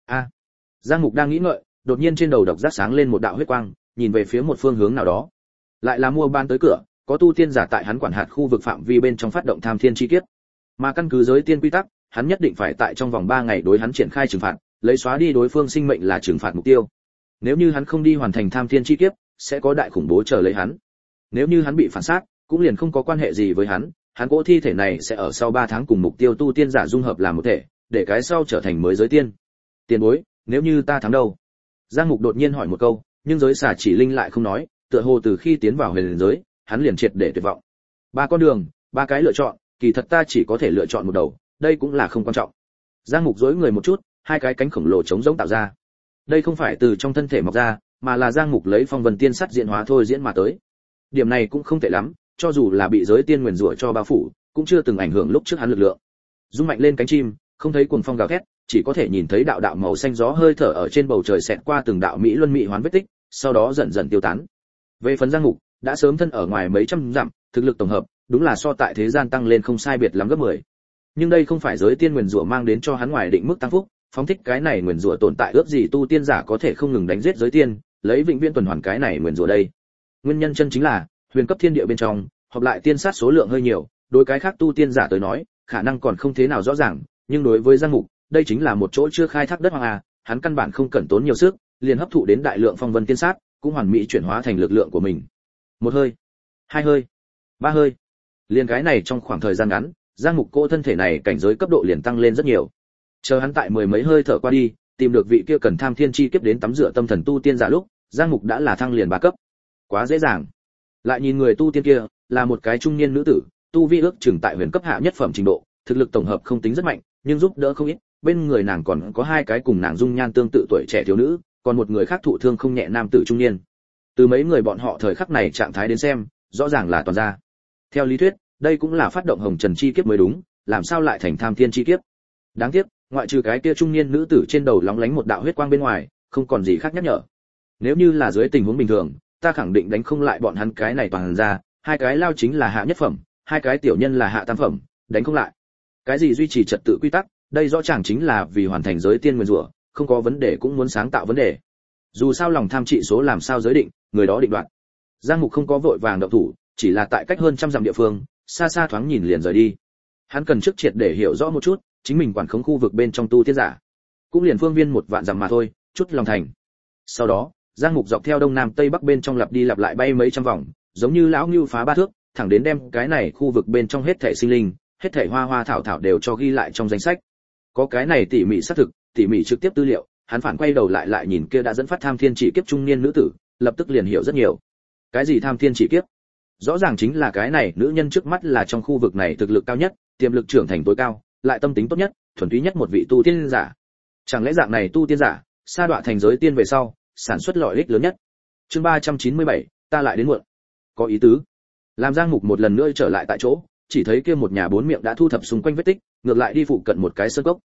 Giang Mục đang nghĩ ngợi, đột nhiên trên đầu độc giác sáng lên một đạo huyết quang, nhìn về phía một phương hướng nào đó. Lại là mua ban tới cửa, có tu tiên giả tại hắn quản hạt khu vực phạm vi bên trong phát động tham thiên chi kiếp. Mà căn cứ giới tiên quy tắc, hắn nhất định phải tại trong vòng 3 ngày đối hắn triển khai trừng phạt, lấy xóa đi đối phương sinh mệnh là trừng phạt mục tiêu. Nếu như hắn không đi hoàn thành tham thiên chi kiếp, sẽ có đại khủng bố chờ lấy hắn. Nếu như hắn bị phản sát, cũng liền không có quan hệ gì với hắn, hắn cỗ thi thể này sẽ ở sau 3 tháng cùng mục tiêu tu tiên giả dung hợp làm một thể, để cái sau trở thành mới giới tiên. Tiền bối, nếu như ta thắng đâu? Giang Mục đột nhiên hỏi một câu, nhưng giới xà chỉ linh lại không nói, tựa hồ từ khi tiến vào huyền giới, hắn liền triệt để tuyệt vọng. 3 con đường, 3 cái lựa chọn, kỳ thật ta chỉ có thể lựa chọn một đầu, đây cũng là không quan trọng. Giang Mục duỗi người một chút, 2 cái cánh khổng lồ trống rỗng tạo ra. Đây không phải từ trong thân thể mọc ra, mà là Giang Mục lấy phong vân tiên sắt diễn hóa thôi diễn mà tới. Điểm này cũng không tệ lắm, cho dù là bị giới tiên nguyền rủa cho bao phủ, cũng chưa từng ảnh hưởng lúc trước hắn lực lượng. Rung mạnh lên cánh chim, không thấy cuồng phong gào thét, chỉ có thể nhìn thấy đạo đạo màu xanh gió hơi thở ở trên bầu trời xẹt qua từng đạo mỹ luân mỹ hoán vết tích, sau đó dần dần tiêu tán. Về phần Giang Mục, đã sớm thân ở ngoài mấy trăm dặm, thực lực tổng hợp, đúng là so tại thế gian tăng lên không sai biệt lắm gấp 10. Nhưng đây không phải giới tiên nguyền rủa mang đến cho hắn ngoài định mức tăng phúc, phóng thích cái này nguyền rủa tồn tại ước gì tu tiên giả có thể không ngừng đánh giết giới tiên, lấy vĩnh viễn tuần hoàn cái này nguyền rủa đây. Nguyên nhân chân chính là, huyền cấp thiên địa bên trong, hợp lại tiên sát số lượng hơi nhiều, đối cái khác tu tiên giả tới nói, khả năng còn không thế nào rõ ràng, nhưng đối với Giang Mục, đây chính là một chỗ chưa khai thác đất hoang hắn căn bản không cần tốn nhiều sức, liền hấp thụ đến đại lượng phong vân tiên sát, cũng hoàn mỹ chuyển hóa thành lực lượng của mình. Một hơi, 2 hơi, 3 hơi. Liền cái này trong khoảng thời gian ngắn, Giang Mục cô thân thể này cảnh giới cấp độ liền tăng lên rất nhiều. Chờ hắn tại 10 mấy hơi thở qua đi, tìm được vị kia cần tham thiên chi kiếp đến tắm rửa tâm thần tu tiên giả lúc, Giang Mục đã là thăng liền 3 cấp. Quá dễ dàng. Lại nhìn người tu tiên kia, là một cái trung niên nữ tử, tu vi ước chừng tại huyền cấp hạ nhất phẩm trình độ, thực lực tổng hợp không tính rất mạnh, nhưng giúp đỡ không ít, bên người nàng còn có 2 cái cùng nàng dung nhan tương tự tuổi trẻ thiếu nữ, còn một người khác thụ thương không nhẹ nam tử trung niên. Từ mấy người bọn họ thời khắc này trạng thái đến xem, rõ ràng là toàn gia. Theo lý thuyết, đây cũng là phát động hồng trần chi kiếp mới đúng, làm sao lại thành tham thiên chi kiếp? Đáng tiếc, ngoại trừ cái kia trung niên nữ tử trên đầu lóng lánh một đạo huyết quang bên ngoài, không còn gì khác nhắc nhở. Nếu như là dưới tình huống bình thường, ta khẳng định đánh không lại bọn hắn cái này toàn ra, 2 cái lao chính là hạ nhất phẩm, 2 cái tiểu nhân là hạ tam phẩm, đánh không lại. Cái gì duy trì trật tự quy tắc, đây rõ ràng chính là vì hoàn thành giới tiên nguyên rủa, không có vấn đề cũng muốn sáng tạo vấn đề. Dù sao lòng tham trị số làm sao giới định, người đó định đoạt. Giang Mục không có vội vàng động thủ, chỉ là tại cách hơn trăm dặm địa phương, xa xa thoáng nhìn liền rời đi. Hắn cần trước triệt để hiểu rõ một chút, chính mình quản khống khu vực bên trong tu tiên giả, cũng liền phương viên 1 vạn dặm mà thôi, chút lòng thành. Sau đó, Giang Mục dọc theo đông nam tây bắc bên trong lặp đi lặp lại bay mấy trăm vòng, giống như lão ngưu phá 3 thước, thẳng đến đem cái này khu vực bên trong hết thảy sinh linh, hết thảy hoa hoa thảo thảo đều cho ghi lại trong danh sách. Có cái này tỉ mỉ xác thực, tỉ mỉ trực tiếp tư liệu, hắn phản quay đầu lại nhìn kia đã dẫn phát tham thiên chỉ kiếp trung niên nữ tử, lập tức liền hiểu rất nhiều. Cái gì tham thiên chỉ kiếp? Rõ ràng chính là cái này nữ nhân trước mắt là trong khu vực này thực lực cao nhất, tiềm lực trưởng thành tối cao, lại tâm tính tốt nhất, thuần túy nhất một vị tu tiên giả. Chẳng lẽ dạng này tu tiên giả, sa đọa thành giới tiên về sau, sản xuất lợi ích lớn nhất. Chương 397, ta lại đến muộn. Có ý tứ. Làm Giang Mục một lần nữa trở lại tại chỗ, chỉ thấy kia một nhà 4 miệng đã thu thập xung quanh vết tích, ngược lại đi phụ cận một cái sơn cốc.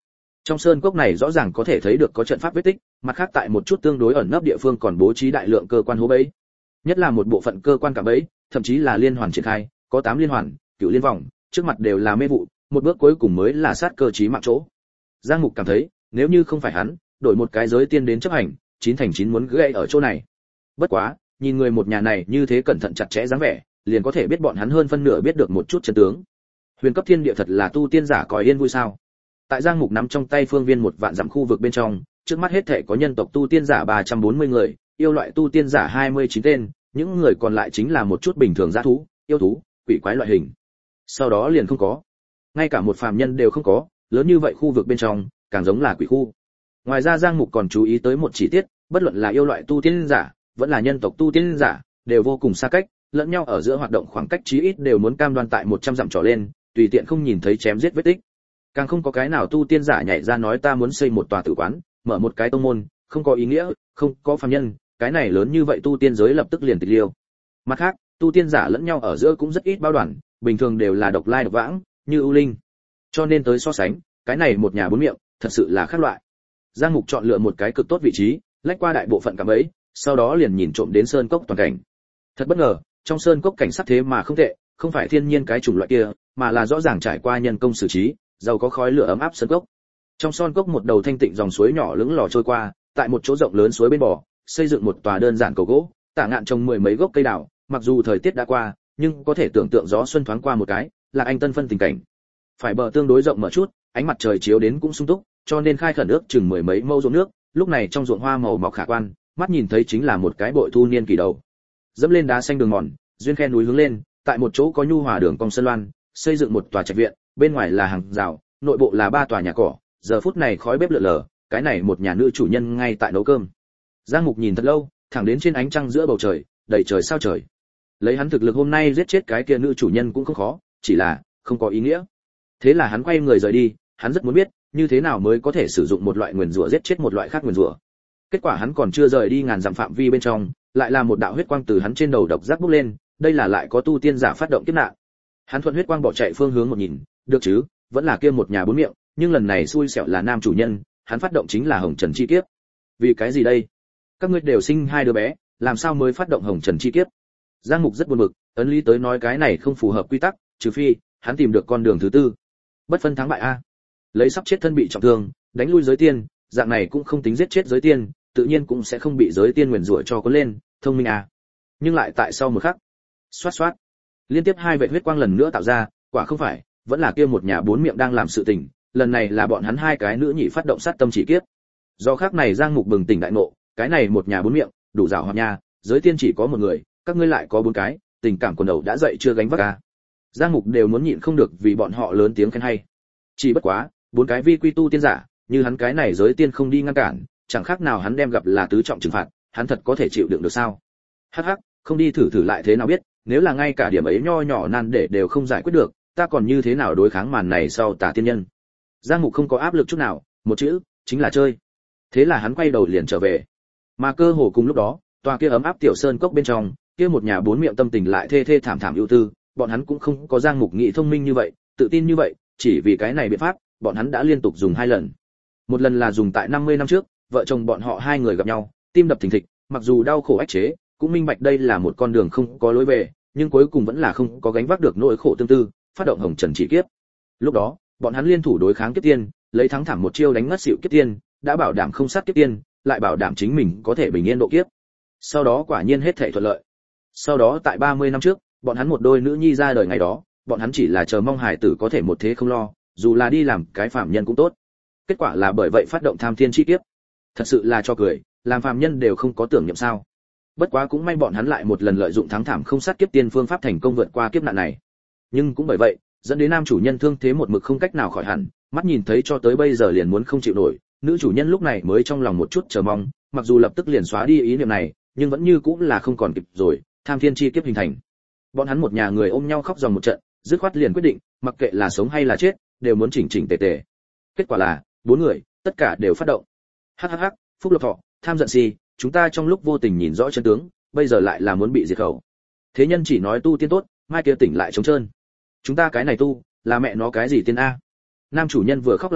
Trong sơn cốc này rõ ràng có thể thấy được có trận pháp vết tích, mặt khác tại một chút tương đối ẩn nấp địa phương còn bố trí đại lượng cơ quan hố bẫy. Nhất là một bộ phận cơ quan cạm bẫy, thậm chí là liên hoàn triển khai, có 8 liên hoàn, 9 liên vòng, trước mặt đều là mê vụ, một bước cuối cùng mới là sát cơ chí mạng chỗ. Giang Mục cảm thấy, nếu như không phải hắn, đổi một cái giới tiên đến chấp hành, 9 thành 9 muốn gãy ở chỗ này. Bất quá, nhìn người một nhà này như thế cẩn thận chặt chẽ dáng vẻ, liền có thể biết bọn hắn hơn phân nửa biết được một chút chân tướng. Huyền cấp thiên địa thật là tu tiên giả còi yên vui sao? Tại Giang Mục nắm trong tay phương viên 1 vạn dặm khu vực bên trong, trước mắt hết thảy có nhân tộc tu tiên giả 340 người, yêu loại tu tiên giả 29 tên, những người còn lại chính là một chút bình thường dã thú, yêu thú, quỷ quái loại hình. Sau đó liền không có. Ngay cả một phàm nhân đều không có, lớn như vậy khu vực bên trong, càng giống là quỷ khu. Ngoài ra Giang Mục còn chú ý tới một chi tiết, bất luận là yêu loại tu tiên giả, vẫn là nhân tộc tu tiên giả, đều vô cùng xa cách, lẫn nhau ở giữa hoạt động khoảng cách chí ít đều muốn cam đoan tại 100 dặm trở lên, tùy tiện không nhìn thấy chém giết vết tích. Càng không có cái nào tu tiên giả nhảy ra nói ta muốn xây một tòa tử quán, mở một cái tông môn, không có ý nghĩa, không có phàm nhân, cái này lớn như vậy tu tiên giới lập tức liền tịch liêu. Mặt khác, tu tiên giả lẫn nhau ở giữa cũng rất ít bao đoàn, bình thường đều là độc lai độc vãng, như ưu linh. Cho nên tới so sánh, cái này một nhà bốn miệng, thật sự là khác loại. Giang Mục chọn lựa một cái cực tốt vị trí, lách qua đại bộ phận cạm bẫy, sau đó liền nhìn trộm đến sơn cốc toàn cảnh. Thật bất ngờ, trong sơn cốc cảnh sắc thế mà không tệ, không phải thiên nhiên cái chủng loại kia, mà là rõ ràng trải qua nhân công xử trí, giàu có khói lửa ấm áp sơn cốc. Trong son cốc một đầu thanh tịnh dòng suối nhỏ lững lò trôi qua, tại một chỗ rộng lớn suối bên bờ, xây dựng một tòa đơn giản cầu gỗ, tả ngạn trồng 10 mấy gốc cây đào, mặc dù thời tiết đã qua, nhưng có thể tưởng tượng gió xuân thoáng qua một cái, là anh tân phân tình cảnh. Phải bờ tương đối rộng mở chút, ánh mặt trời chiếu đến cũng sung túc, cho nên khai khẩn nước chừng 10 mấy mâu ruộng nước, lúc này trong ruộng hoa màu mọc khả quan, mắt nhìn thấy chính là một cái bội thu niên kỳ đầu. Dẫm lên đá xanh đường mòn, duyên khe núi hướng lên, tại một chỗ có nhu hòa đường cong sơn loan, xây dựng một tòa trạch viện, bên ngoài là hàng rào, nội bộ là 3 tòa nhà cỏ, giờ phút này khói bếp lượn lờ, cái này một nhà nữ chủ nhân ngay tại nấu cơm. Giang Mục nhìn thật lâu, thẳng đến trên ánh trăng giữa bầu trời, đầy trời sao trời. Lấy hắn thực lực hôm nay giết chết cái kia nữ chủ nhân cũng không khó, chỉ là không có ý nghĩa. Thế là hắn quay người rời đi, hắn rất muốn biết, như thế nào mới có thể sử dụng một loại nguyền rủa giết chết một loại khác nguyền rủa. Kết quả hắn còn chưa rời đi ngàn dặm phạm vi bên trong, lại là một đạo huyết quang từ hắn trên đầu độc giác bốc lên, đây là lại có tu tiên giả phát động kiếp nạn. Hắn thuận huyết quang bỏ chạy phương hướng một nhìn, được chứ, vẫn là kia một nhà bốn miệng, nhưng lần này xui xẻo là nam chủ nhân, hắn phát động chính là hồng trần chi kiếp. Vì cái gì đây? Các ngươi đều sinh 2 đứa bé, làm sao mới phát động hồng trần chi kiếp? Giang Mục rất buồn bực, ấn lý tới nói cái này không phù hợp quy tắc, trừ phi hắn tìm được con đường thứ tư. Bất phân thắng bại a. Lấy sắp chết thân bị trọng thương, đánh lui giới tiên, dạng này cũng không tính giết chết giới tiên, tự nhiên cũng sẽ không bị giới tiên nguyền rủa cho cuốn lên, thông minh a. Nhưng lại tại sau một khắc, xoát xoát, liên tiếp 2 vệt huyết quang lần nữa tạo ra, quả không phải, vẫn là kia một nhà bốn miệng đang làm sự tình, lần này là bọn hắn 2 cái nữ nhị phát động sát tâm chỉ kiếp. Do khác này Giang Mục bừng tỉnh đại ngộ, cái này một nhà bốn miệng, đủ giàu hoạt nha, giới tiên chỉ có một người, các ngươi lại có 4 cái, tình cảm quần đầu đã dậy chưa gánh vác a. Giang Mục đều muốn nhịn không được vì bọn họ lớn tiếng khen hay. Chỉ bất quá, 4 cái vi quy tu tiên giả, như hắn cái này giới tiên không đi ngăn cản, chẳng khác nào hắn đem gặp là tứ trọng trừng phạt, hắn thật có thể chịu đựng được sao? Hắc hắc, không đi thử thử lại thế nào biết, nếu là ngay cả điểm ấy nho nhỏ nan để đều không giải quyết được, ta còn như thế nào đối kháng màn này sau Tà tiên nhân. Giang Mục không có áp lực chút nào, một chữ, chính là chơi. Thế là hắn quay đầu liền trở về. Mà cơ hồ cùng lúc đó, tòa kia ấm áp tiểu sơn cốc bên trong, kia một nhà bốn miệng tâm tình lại thê thê thảm thảm ưu tư, bọn hắn cũng không có Giang Mục nghĩ thông minh như vậy, tự tin như vậy, chỉ vì cái này biện pháp, bọn hắn đã liên tục dùng 2 lần. Một lần là dùng tại 50 năm trước, vợ chồng bọn họ 2 người gặp nhau, tim đập thình thịch, mặc dù đau khổ ách chế, cũng minh bạch đây là một con đường không có lối về, nhưng cuối cùng vẫn là không có gánh vác được nỗi khổ tương tư, phát động hồng trần chỉ kiếp. Lúc đó, bọn hắn liên thủ đối kháng kiếp tiên, lấy thắng thảm một chiêu đánh ngất xỉu kiếp tiên, đã bảo đảm không sát kiếp tiên, lại bảo đảm chính mình có thể bình yên độ kiếp. Sau đó quả nhiên hết thảy thuận lợi. Sau đó tại 30 năm trước, bọn hắn một đôi nữ nhi ra đời ngày đó, bọn hắn chỉ là chờ mong hải tử có thể một thế không lo, dù là đi làm cái phàm nhân cũng tốt. Kết quả là bởi vậy phát động tham thiên chi kiếp. Thật sự là cho cười, làm phàm nhân đều không có tưởng niệm sao? Bất quá cũng may bọn hắn lại một lần lợi dụng thắng thảm không sát kiếp tiên phương pháp thành công vượt qua kiếp nạn này. Nhưng cũng bởi vậy, dẫn đến nam chủ nhân thương thế một mực không cách nào khỏi hẳn, mắt nhìn thấy cho tới bây giờ liền muốn không chịu nổi, nữ chủ nhân lúc này mới trong lòng một chút chờ mong, mặc dù lập tức liền xóa đi ý niệm này, nhưng vẫn như cũng là không còn kịp rồi, tham thiên chi kiếp hình thành. Bọn hắn một nhà người ôm nhau khóc ròng một trận, dứt khoát liền quyết định, mặc kệ là sống hay là chết, đều muốn chỉnh chỉnh tề tề. Kết quả là, 4 người, tất cả đều phát động. Hắc hắc hắc, Phúc Lộc Thọ, tham giận si, chúng ta trong lúc vô tình nhìn rõ chân tướng, bây giờ lại là muốn bị diệt khẩu. Thế nhân chỉ nói tu tiên tốt, mai kia tỉnh lại trống trơn. Chúng ta cái này tu, là mẹ nó cái gì tiên a? Nam chủ nhân vừa khóc lại cười,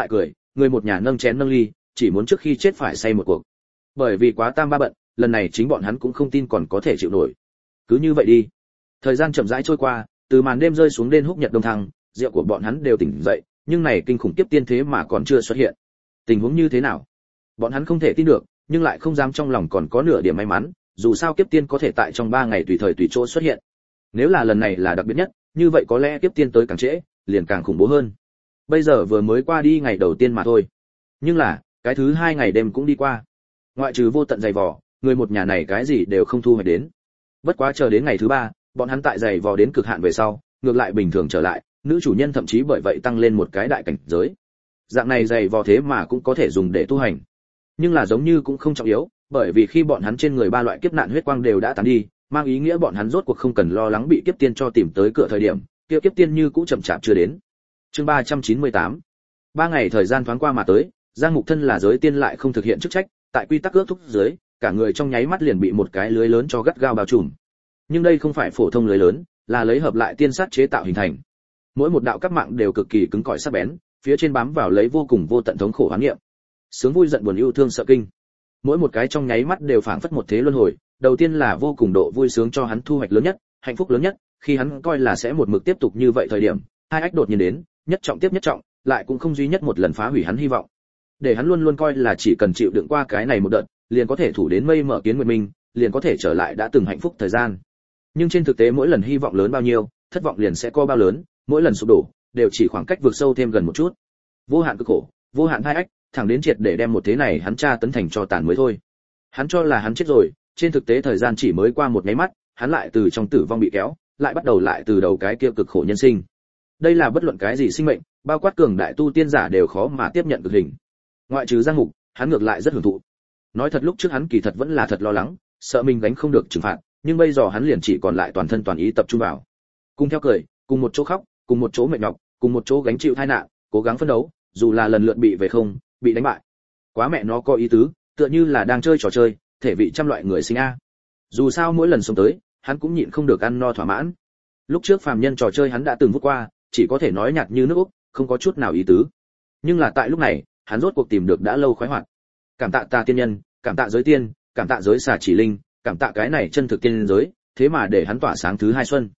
người một nhà nâng chén nâng ly, chỉ muốn trước khi chết phải say một cuộc. Bởi vì quá tam ba bận, lần này chính bọn hắn cũng không tin còn có thể chịu nổi. Cứ như vậy đi. Thời gian chậm rãi trôi qua, từ màn đêm rơi xuống đến húc nhật đông thăng, rượu của bọn hắn đều tỉnh dậy, nhưng này kinh khủng kiếp tiên thế mà còn chưa xuất hiện. Tình huống như thế nào? Bọn hắn không thể tin được, nhưng lại không dám trong lòng còn có nửa điểm may mắn, dù sao kiếp tiên có thể tại trong 3 ngày tùy thời tùy chỗ xuất hiện. Nếu là lần này là đặc biệt nhất, như vậy có lẽ kiếp tiên tới càng trễ, liền càng khủng bố hơn. Bây giờ vừa mới qua đi ngày đầu tiên mà thôi. Nhưng là, cái thứ 2 ngày đêm cũng đi qua. Ngoại trừ vô tận dày vò, người một nhà này cái gì đều không thu hoạch đến. Bất quá chờ đến ngày thứ 3, bọn hắn tại dày vò đến cực hạn về sau, ngược lại bình thường trở lại, nữ chủ nhân thậm chí bởi vậy tăng lên một cái đại cảnh giới. Dạng này dày vò thế mà cũng có thể dùng để tu hành. Nhưng là giống như cũng không trọng yếu, bởi vì khi bọn hắn trên người 3 loại kiếp nạn huyết quang đều đã tán đi, mang ý nghĩa bọn hắn rốt cuộc không cần lo lắng bị kiếp tiên cho tìm tới cửa thời điểm, kia kiếp tiên như cũ chậm chạp chưa đến. Chương 398. 3 ngày thời gian thoáng qua mà tới, Giang Mục thân là giới tiên lại không thực hiện chức trách, tại quy tắc ước thúc dưới, cả người trong nháy mắt liền bị một cái lưới lớn cho gắt gao bao trùm. Nhưng đây không phải phổ thông lưới lớn, là lấy hợp lại tiên sát chế tạo hình thành. Mỗi một đạo các mạng đều cực kỳ cứng cỏi sắc bén, phía trên bám vào lấy vô cùng vô tận thống khổ hoán niệm. Sướng vui giận buồn yêu thương sợ kinh. Mỗi một cái trong nháy mắt đều phảng phất một thế luân hồi, đầu tiên là vô cùng độ vui sướng cho hắn thu hoạch lớn nhất, hạnh phúc lớn nhất, khi hắn coi là sẽ một mực tiếp tục như vậy thời điểm, hai ách đột nhiên đến, nhất trọng tiếp nhất trọng, lại cũng không duy nhất một lần phá hủy hắn hy vọng. Để hắn luôn luôn coi là chỉ cần chịu đựng qua cái này một đợt, liền có thể thủ đến mây mở kiến nguyệt minh, liền có thể trở lại đã từng hạnh phúc thời gian. Nhưng trên thực tế mỗi lần hy vọng lớn bao nhiêu, thất vọng liền sẽ co bao lớn, mỗi lần sụp đổ, đều chỉ khoảng cách vượt sâu thêm gần một chút. Vô hạn cực khổ, vô hạn hai ách, thẳng đến triệt để đem một thế này hắn tra tấn thành cho tàn mới thôi. Hắn cho là hắn chết rồi, trên thực tế thời gian chỉ mới qua một nháy mắt, hắn lại từ trong tử vong bị kéo, lại bắt đầu lại từ đầu cái kia cực khổ nhân sinh. Đây là bất luận cái gì sinh mệnh, bao quát cường đại tu tiên giả đều khó mà tiếp nhận cực hình. Ngoại trừ Giang Mục, hắn ngược lại rất hưởng thụ. Nói thật lúc trước hắn kỳ thật vẫn là thật lo lắng, sợ mình gánh không được trừng phạt, nhưng bây giờ hắn liền chỉ còn lại toàn thân toàn ý tập trung vào. Cùng theo cười, cùng một chỗ khóc, cùng một chỗ mệt nhọc, cùng một chỗ gánh chịu tai nạn, cố gắng phấn đấu, dù là lần lượt bị về không, bị đánh bại. Quá mẹ nó có ý tứ, tựa như là đang chơi trò chơi, thể vị trăm loại người sinh a. Dù sao mỗi lần sống tới, hắn cũng nhịn không được ăn no thỏa mãn. Lúc trước phàm nhân trò chơi hắn đã từng vút qua, chỉ có thể nói nhạt như nước úc, không có chút nào ý tứ. Nhưng là tại lúc này, hắn rốt cuộc tìm được đã lâu khoái hoạt. Cảm tạ ta tiên nhân, cảm tạ giới tiên, cảm tạ giới xà chỉ linh, cảm tạ cái này chân thực tiên giới, thế mà để hắn tỏa sáng thứ hai xuân.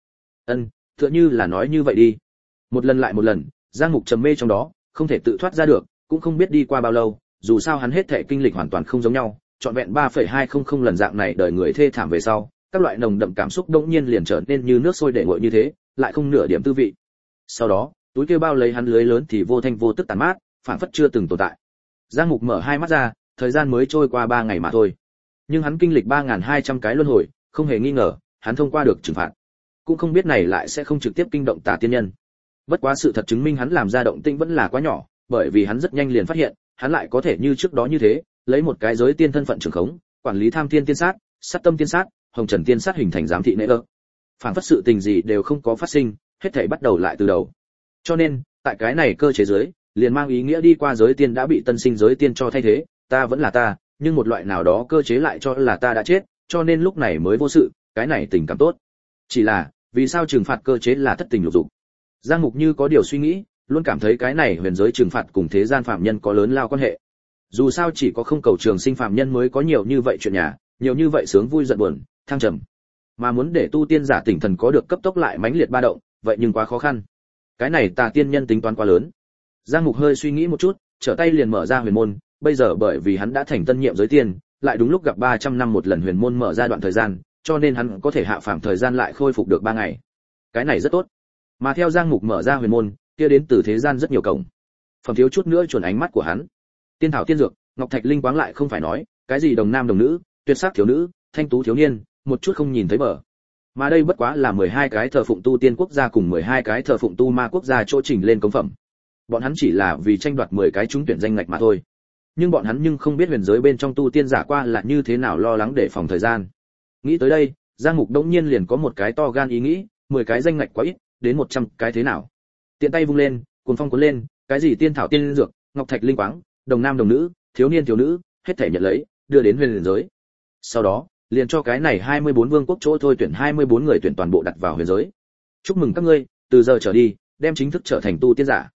Tựa như là nói như vậy đi. Một lần lại một lần, Giang Mục trầm mê trong đó, không thể tự thoát ra được, cũng không biết đi qua bao lâu, dù sao hắn hết thảy kinh lịch hoàn toàn không giống nhau, trọn vẹn 3,200 lần dạng này đời người thê thảm về sau, các loại nồng đậm cảm xúc đống nhiên liền trở nên như nước sôi để nguội như thế, lại không nửa điểm tư vị. Sau đó, túi kia bao lấy hắn lưới lớn thì vô thanh vô tức tàn mát, phản phất chưa từng tồn tại. Giang Mục mở hai mắt ra, thời gian mới trôi qua 3 ngày mà thôi. Nhưng hắn kinh lịch 3200 cái luân hồi, không hề nghi ngờ, hắn thông qua được trừng phạt. Cũng không biết này lại sẽ không trực tiếp kinh động Tà tiên nhân. Bất quá sự thật chứng minh hắn làm ra động tĩnh vẫn là quá nhỏ, bởi vì hắn rất nhanh liền phát hiện, hắn lại có thể như trước đó như thế, lấy một cái giới tiên thân phận trưởng khống, quản lý Tham Thiên tiên sát, Sát Tâm tiên sát, Hồng Trần tiên sát hình thành giám thị nệ ơ. Phản phất sự tình gì đều không có phát sinh, hết thảy bắt đầu lại từ đầu. Cho nên, tại cái này cơ chế giới, liền mang ý nghĩa đi qua giới tiên đã bị tân sinh giới tiên cho thay thế, ta vẫn là ta, nhưng một loại nào đó cơ chế lại cho là ta đã chết, cho nên lúc này mới vô sự, cái này tình cảm tốt. Chỉ là, vì sao trừng phạt cơ chế là thất tình lục dục? Giang Mục như có điều suy nghĩ, luôn cảm thấy cái này huyền giới trừng phạt cùng thế gian phạm nhân có lớn lao quan hệ. Dù sao chỉ có không cầu trường sinh phạm nhân mới có nhiều như vậy chuyện nhà, nhiều như vậy sướng vui giận buồn, thăng trầm. Mà muốn để tu tiên giả tỉnh thần có được cấp tốc lại mãnh liệt ba động, vậy nhưng quá khó khăn. Cái này Tà tiên nhân tính toán quá lớn. Giang Mục hơi suy nghĩ một chút, trở tay liền mở ra huyền môn, bây giờ bởi vì hắn đã thành tân nhiệm giới tiên, lại đúng lúc gặp 300 năm một lần huyền môn mở ra đoạn thời gian, cho nên hắn có thể hạ phàm thời gian lại khôi phục được 3 ngày. Cái này rất tốt. Mà theo Giang Mục mở ra huyền môn, kia đến từ thế gian rất nhiều cổng. Phẩm thiếu chút nữa chuẩn ánh mắt của hắn. Tiên thảo tiên dược, ngọc thạch linh quáng lại không phải nói, cái gì đồng nam đồng nữ, tuyệt sắc thiếu nữ, thanh tú thiếu niên, một chút không nhìn thấy bờ. Mà đây bất quá là 12 cái thờ phụng tu tiên quốc gia cùng 12 cái thờ phụng tu ma quốc gia chỗ chỉnh lên công phẩm. Bọn hắn chỉ là vì tranh đoạt 10 cái trúng tuyển danh ngạch mà thôi. Nhưng bọn hắn nhưng không biết huyền giới bên trong tu tiên giả qua là như thế nào lo lắng để phòng thời gian. Nghĩ tới đây, Giang Mục đống nhiên liền có một cái to gan ý nghĩ, 10 cái danh ngạch quá ít, đến 100 cái thế nào? Tiện tay vung lên, cuồng phong cuốn lên, cái gì tiên thảo tiên dược, ngọc thạch linh quáng, đồng nam đồng nữ, thiếu niên thiếu nữ, hết thảy nhận lấy, đưa đến huyền giới. Sau đó, liền cho cái này 24 vương quốc chỗ thôi tuyển 24 người tuyển toàn bộ đặt vào huyền giới. Chúc mừng các ngươi, từ giờ trở đi, đem chính thức trở thành tu tiên giả.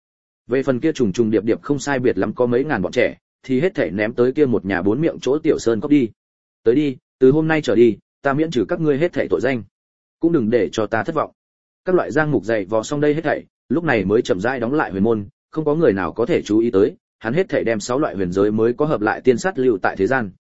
Về phần kia trùng trùng điệp điệp không sai biệt lắm có mấy ngàn bọn trẻ, thì hết thảy ném tới kia một nhà bốn miệng chỗ tiểu sơn cốc đi. Tới đi, từ hôm nay trở đi, ta miễn trừ các ngươi hết thảy tội danh, cũng đừng để cho ta thất vọng. Các loại giang mục dày vò xong đây hết thảy, lúc này mới chậm rãi đóng lại huyền môn, không có người nào có thể chú ý tới, hắn hết thảy đem 6 loại huyền giới mới có hợp lại tiên sát lưu tại thế gian.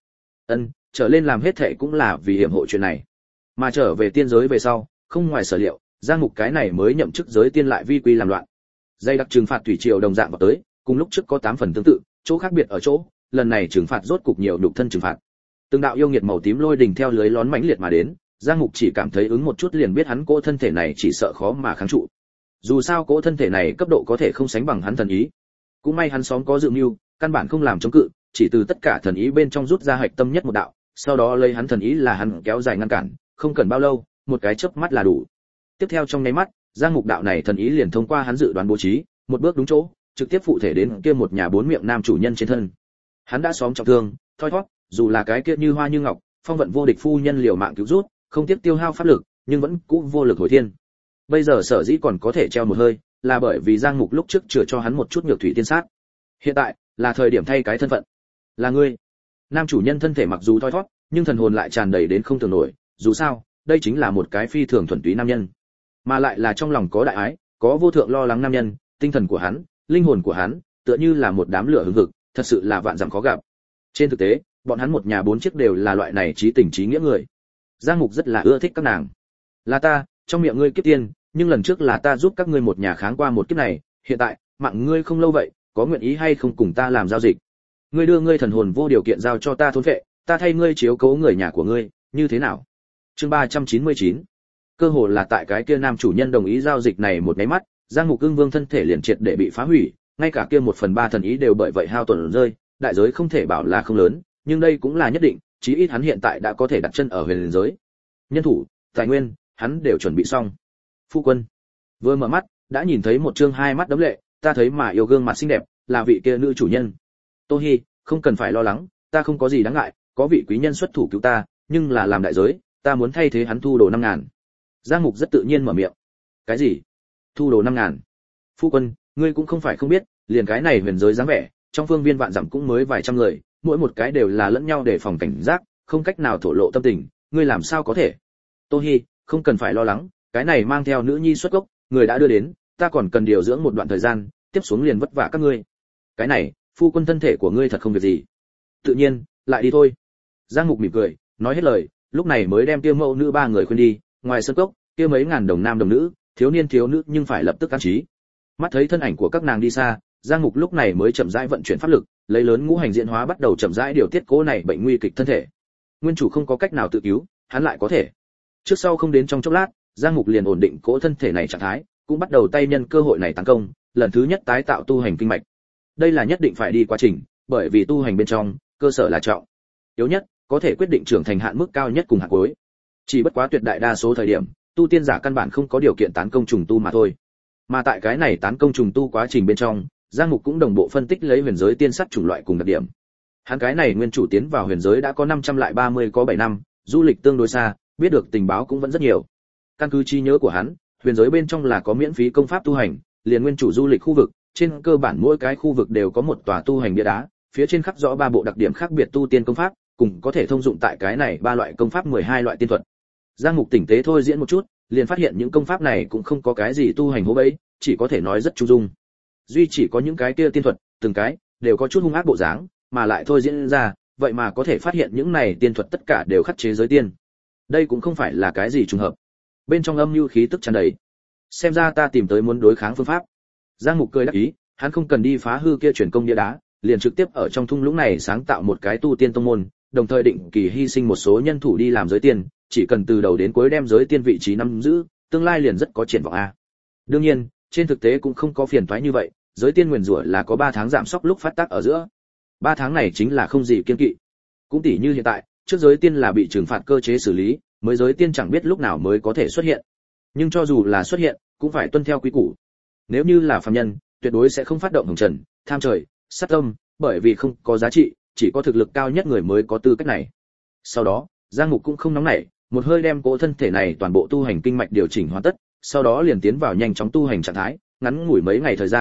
Trở lên làm hết thảy cũng là vì hiểm hộ chuyện này. Mà trở về tiên giới về sau, không ngoài sở liệu, giang mục cái này mới nhậm chức giới tiên lại vi quy làm loạn. Dây đặc trừng phạt thủy triều đồng dạng vào tới, cùng lúc trước có 8 phần tương tự, chỗ khác biệt ở chỗ, lần này trừng phạt rốt cục nhiều nhục thân trừng phạt. Từng đạo yêu nghiệt màu tím lôi đình theo lưới lón mãnh liệt mà đến, Giang Mục chỉ cảm thấy ứng một chút liền biết hắn cỗ thân thể này chỉ sợ khó mà kháng trụ. Dù sao cỗ thân thể này cấp độ có thể không sánh bằng hắn thần ý. Cũng may hắn xóm có dự mưu, căn bản không làm chống cự, chỉ từ tất cả thần ý bên trong rút ra hạch tâm nhất một đạo, sau đó lấy hắn thần ý là hắn kéo dài ngăn cản, không cần bao lâu, một cái chớp mắt là đủ. Tiếp theo trong nháy mắt, Giang Mục đạo này thần ý liền thông qua hắn dự đoán bố trí, một bước đúng chỗ, trực tiếp phụ thể đến kia một nhà bốn miệng nam chủ nhân trên thân. Hắn đã xóm trọng thương, thoi thoát, dù là cái kia như hoa như ngọc, phong vận vô địch phu nhân liều mạng cứu rút, không tiếc tiêu hao pháp lực, nhưng vẫn cũ vô lực hồi thiên. Bây giờ sở dĩ còn có thể treo một hơi, là bởi vì Giang Mục lúc trước chữa cho hắn một chút nhược thủy tiên sát. Hiện tại, là thời điểm thay cái thân phận. Là ngươi. Nam chủ nhân thân thể mặc dù thoi thoát, nhưng thần hồn lại tràn đầy đến không tưởng nổi, dù sao, đây chính là một cái phi thường thuần túy nam nhân, mà lại là trong lòng có đại ái, có vô thượng lo lắng nam nhân, tinh thần của hắn, linh hồn của hắn, tựa như là một đám lửa hừng hực, thật sự là vạn dặm khó gặp. Trên thực tế, bọn hắn một nhà 4 chiếc đều là loại này trí tình trí nghĩa người. Giang Mục rất là ưa thích các nàng. Là ta, trong miệng ngươi kiếp tiên, nhưng lần trước là ta giúp các ngươi một nhà kháng qua một kiếp này, hiện tại, mạng ngươi không lâu vậy, có nguyện ý hay không cùng ta làm giao dịch? Ngươi đưa ngươi thần hồn vô điều kiện giao cho ta thôn phệ, ta thay ngươi chiếu cố người nhà của ngươi, như thế nào? Chương 399. Cơ hồ là tại cái kia nam chủ nhân đồng ý giao dịch này một cái mắt, Giang Mục Ưng Vương thân thể liền triệt để bị phá hủy, ngay cả kia 1/3 thần ý đều bởi vậy hao tổn rơi, đại giới không thể bảo là không lớn, nhưng đây cũng là nhất định, chí ít hắn hiện tại đã có thể đặt chân ở huyền giới. Nhân thủ, tài nguyên, hắn đều chuẩn bị xong. Phu quân vừa mở mắt, đã nhìn thấy một trương hai mắt đấm lệ, ta thấy mà yêu gương mặt xinh đẹp, là vị kia nữ chủ nhân. Tô Hi, không cần phải lo lắng, ta không có gì đáng ngại, có vị quý nhân xuất thủ cứu ta, nhưng là làm đại giới, ta muốn thay thế hắn thu đồ 5.000. Giang Mục rất tự nhiên mở miệng. Cái gì? Thu đồ 5.000? Phu quân, ngươi cũng không phải không biết, liền cái này huyền giới dáng vẻ, trong phương viên vạn dặm cũng mới vài trăm người, mỗi một cái đều là lẫn nhau để phòng cảnh giác, không cách nào thổ lộ tâm tình, ngươi làm sao có thể? Tô Hi, không cần phải lo lắng, cái này mang theo nữ nhi xuất gốc, người đã đưa đến, ta còn cần điều dưỡng một đoạn thời gian, tiếp xuống liền vất vả các ngươi. Cái này, phu quân thân thể của ngươi thật không việc gì. Tự nhiên, lại đi thôi. Giang Mục mỉm cười, nói hết lời, lúc này mới đem kia mẫu nữ 3 người khuyên đi, ngoài sân cốc, kia mấy ngàn đồng nam đồng nữ, thiếu niên thiếu nữ nhưng phải lập tức an trí. Mắt thấy thân ảnh của các nàng đi xa, Giang Mục lúc này mới chậm rãi vận chuyển pháp lực, lấy lớn ngũ hành diễn hóa bắt đầu chậm rãi điều tiết cố này bệnh nguy kịch thân thể. Nguyên chủ không có cách nào tự cứu, hắn lại có thể. Trước sau không đến trong chốc lát, Giang Mục liền ổn định cố thân thể này trạng thái, cũng bắt đầu tay nhân cơ hội này tấn công, lần thứ nhất tái tạo tu hành kinh mạch. Đây là nhất định phải đi quá trình, bởi vì tu hành bên trong, cơ sở là trọng yếu nhất, có thể quyết định trưởng thành hạn mức cao nhất cùng hạn cuối. Chỉ bất quá tuyệt đại đa số thời điểm, tu tiên giả căn bản không có điều kiện tán công trùng tu mà thôi. Mà tại cái này tán công trùng tu quá trình bên trong, Giang Mục cũng đồng bộ phân tích lấy huyền giới tiên sắt chủng loại cùng đặc điểm. Hắn cái này nguyên chủ tiến vào huyền giới đã có 530 có 7 năm, du lịch tương đối xa, biết được tình báo cũng vẫn rất nhiều. Căn cứ trí nhớ của hắn, huyền giới bên trong là có miễn phí công pháp tu hành, liền nguyên chủ du lịch khu vực, trên cơ bản mỗi cái khu vực đều có một tòa tu hành bia đá, phía trên khắc rõ 3 bộ đặc điểm khác biệt tu tiên công pháp, cùng có thể thông dụng tại cái này 3 loại công pháp 12 loại tiên thuật. Giang Mục tỉnh tế thôi diễn một chút, liền phát hiện những công pháp này cũng không có cái gì tu hành hố bẫy, chỉ có thể nói rất trung dung. Duy chỉ có những cái kia tiên thuật, từng cái đều có chút hung ác bộ dáng, mà lại thôi diễn ra, vậy mà có thể phát hiện những này tiên thuật tất cả đều khắc chế giới tiên. Đây cũng không phải là cái gì trùng hợp. Bên trong âm nhu khí tức tràn đầy. Xem ra ta tìm tới muốn đối kháng phương pháp. Giang Mục cười đắc ý, hắn không cần đi phá hư kia truyền công địa đá, liền trực tiếp ở trong thung lũng này sáng tạo một cái tu tiên tông môn, đồng thời định kỳ hy sinh một số nhân thủ đi làm giới tiên, chỉ cần từ đầu đến cuối đem giới tiên vị trí nắm giữ, tương lai liền rất có triển vọng a. Đương nhiên, trên thực tế cũng không có phiền toái như vậy, giới tiên nguyền rủa là có 3 tháng giảm sốc lúc phát tác ở giữa. 3 tháng này chính là không gì kiêng kỵ. Cũng tỉ như hiện tại, trước giới tiên là bị trừng phạt cơ chế xử lý, mới giới tiên chẳng biết lúc nào mới có thể xuất hiện. Nhưng cho dù là xuất hiện, cũng phải tuân theo quy củ. Nếu như là phàm nhân, tuyệt đối sẽ không phát động hồng trần, tham trời, sát tâm, bởi vì không có giá trị, chỉ có thực lực cao nhất người mới có tư cách này. Sau đó, Giang Mục cũng không nóng nảy, một hơi đem cỗ thân thể này toàn bộ tu hành kinh mạch điều chỉnh hoàn tất, sau đó liền tiến vào nhanh chóng tu hành trạng thái, ngắn ngủi mấy ngày thời gian,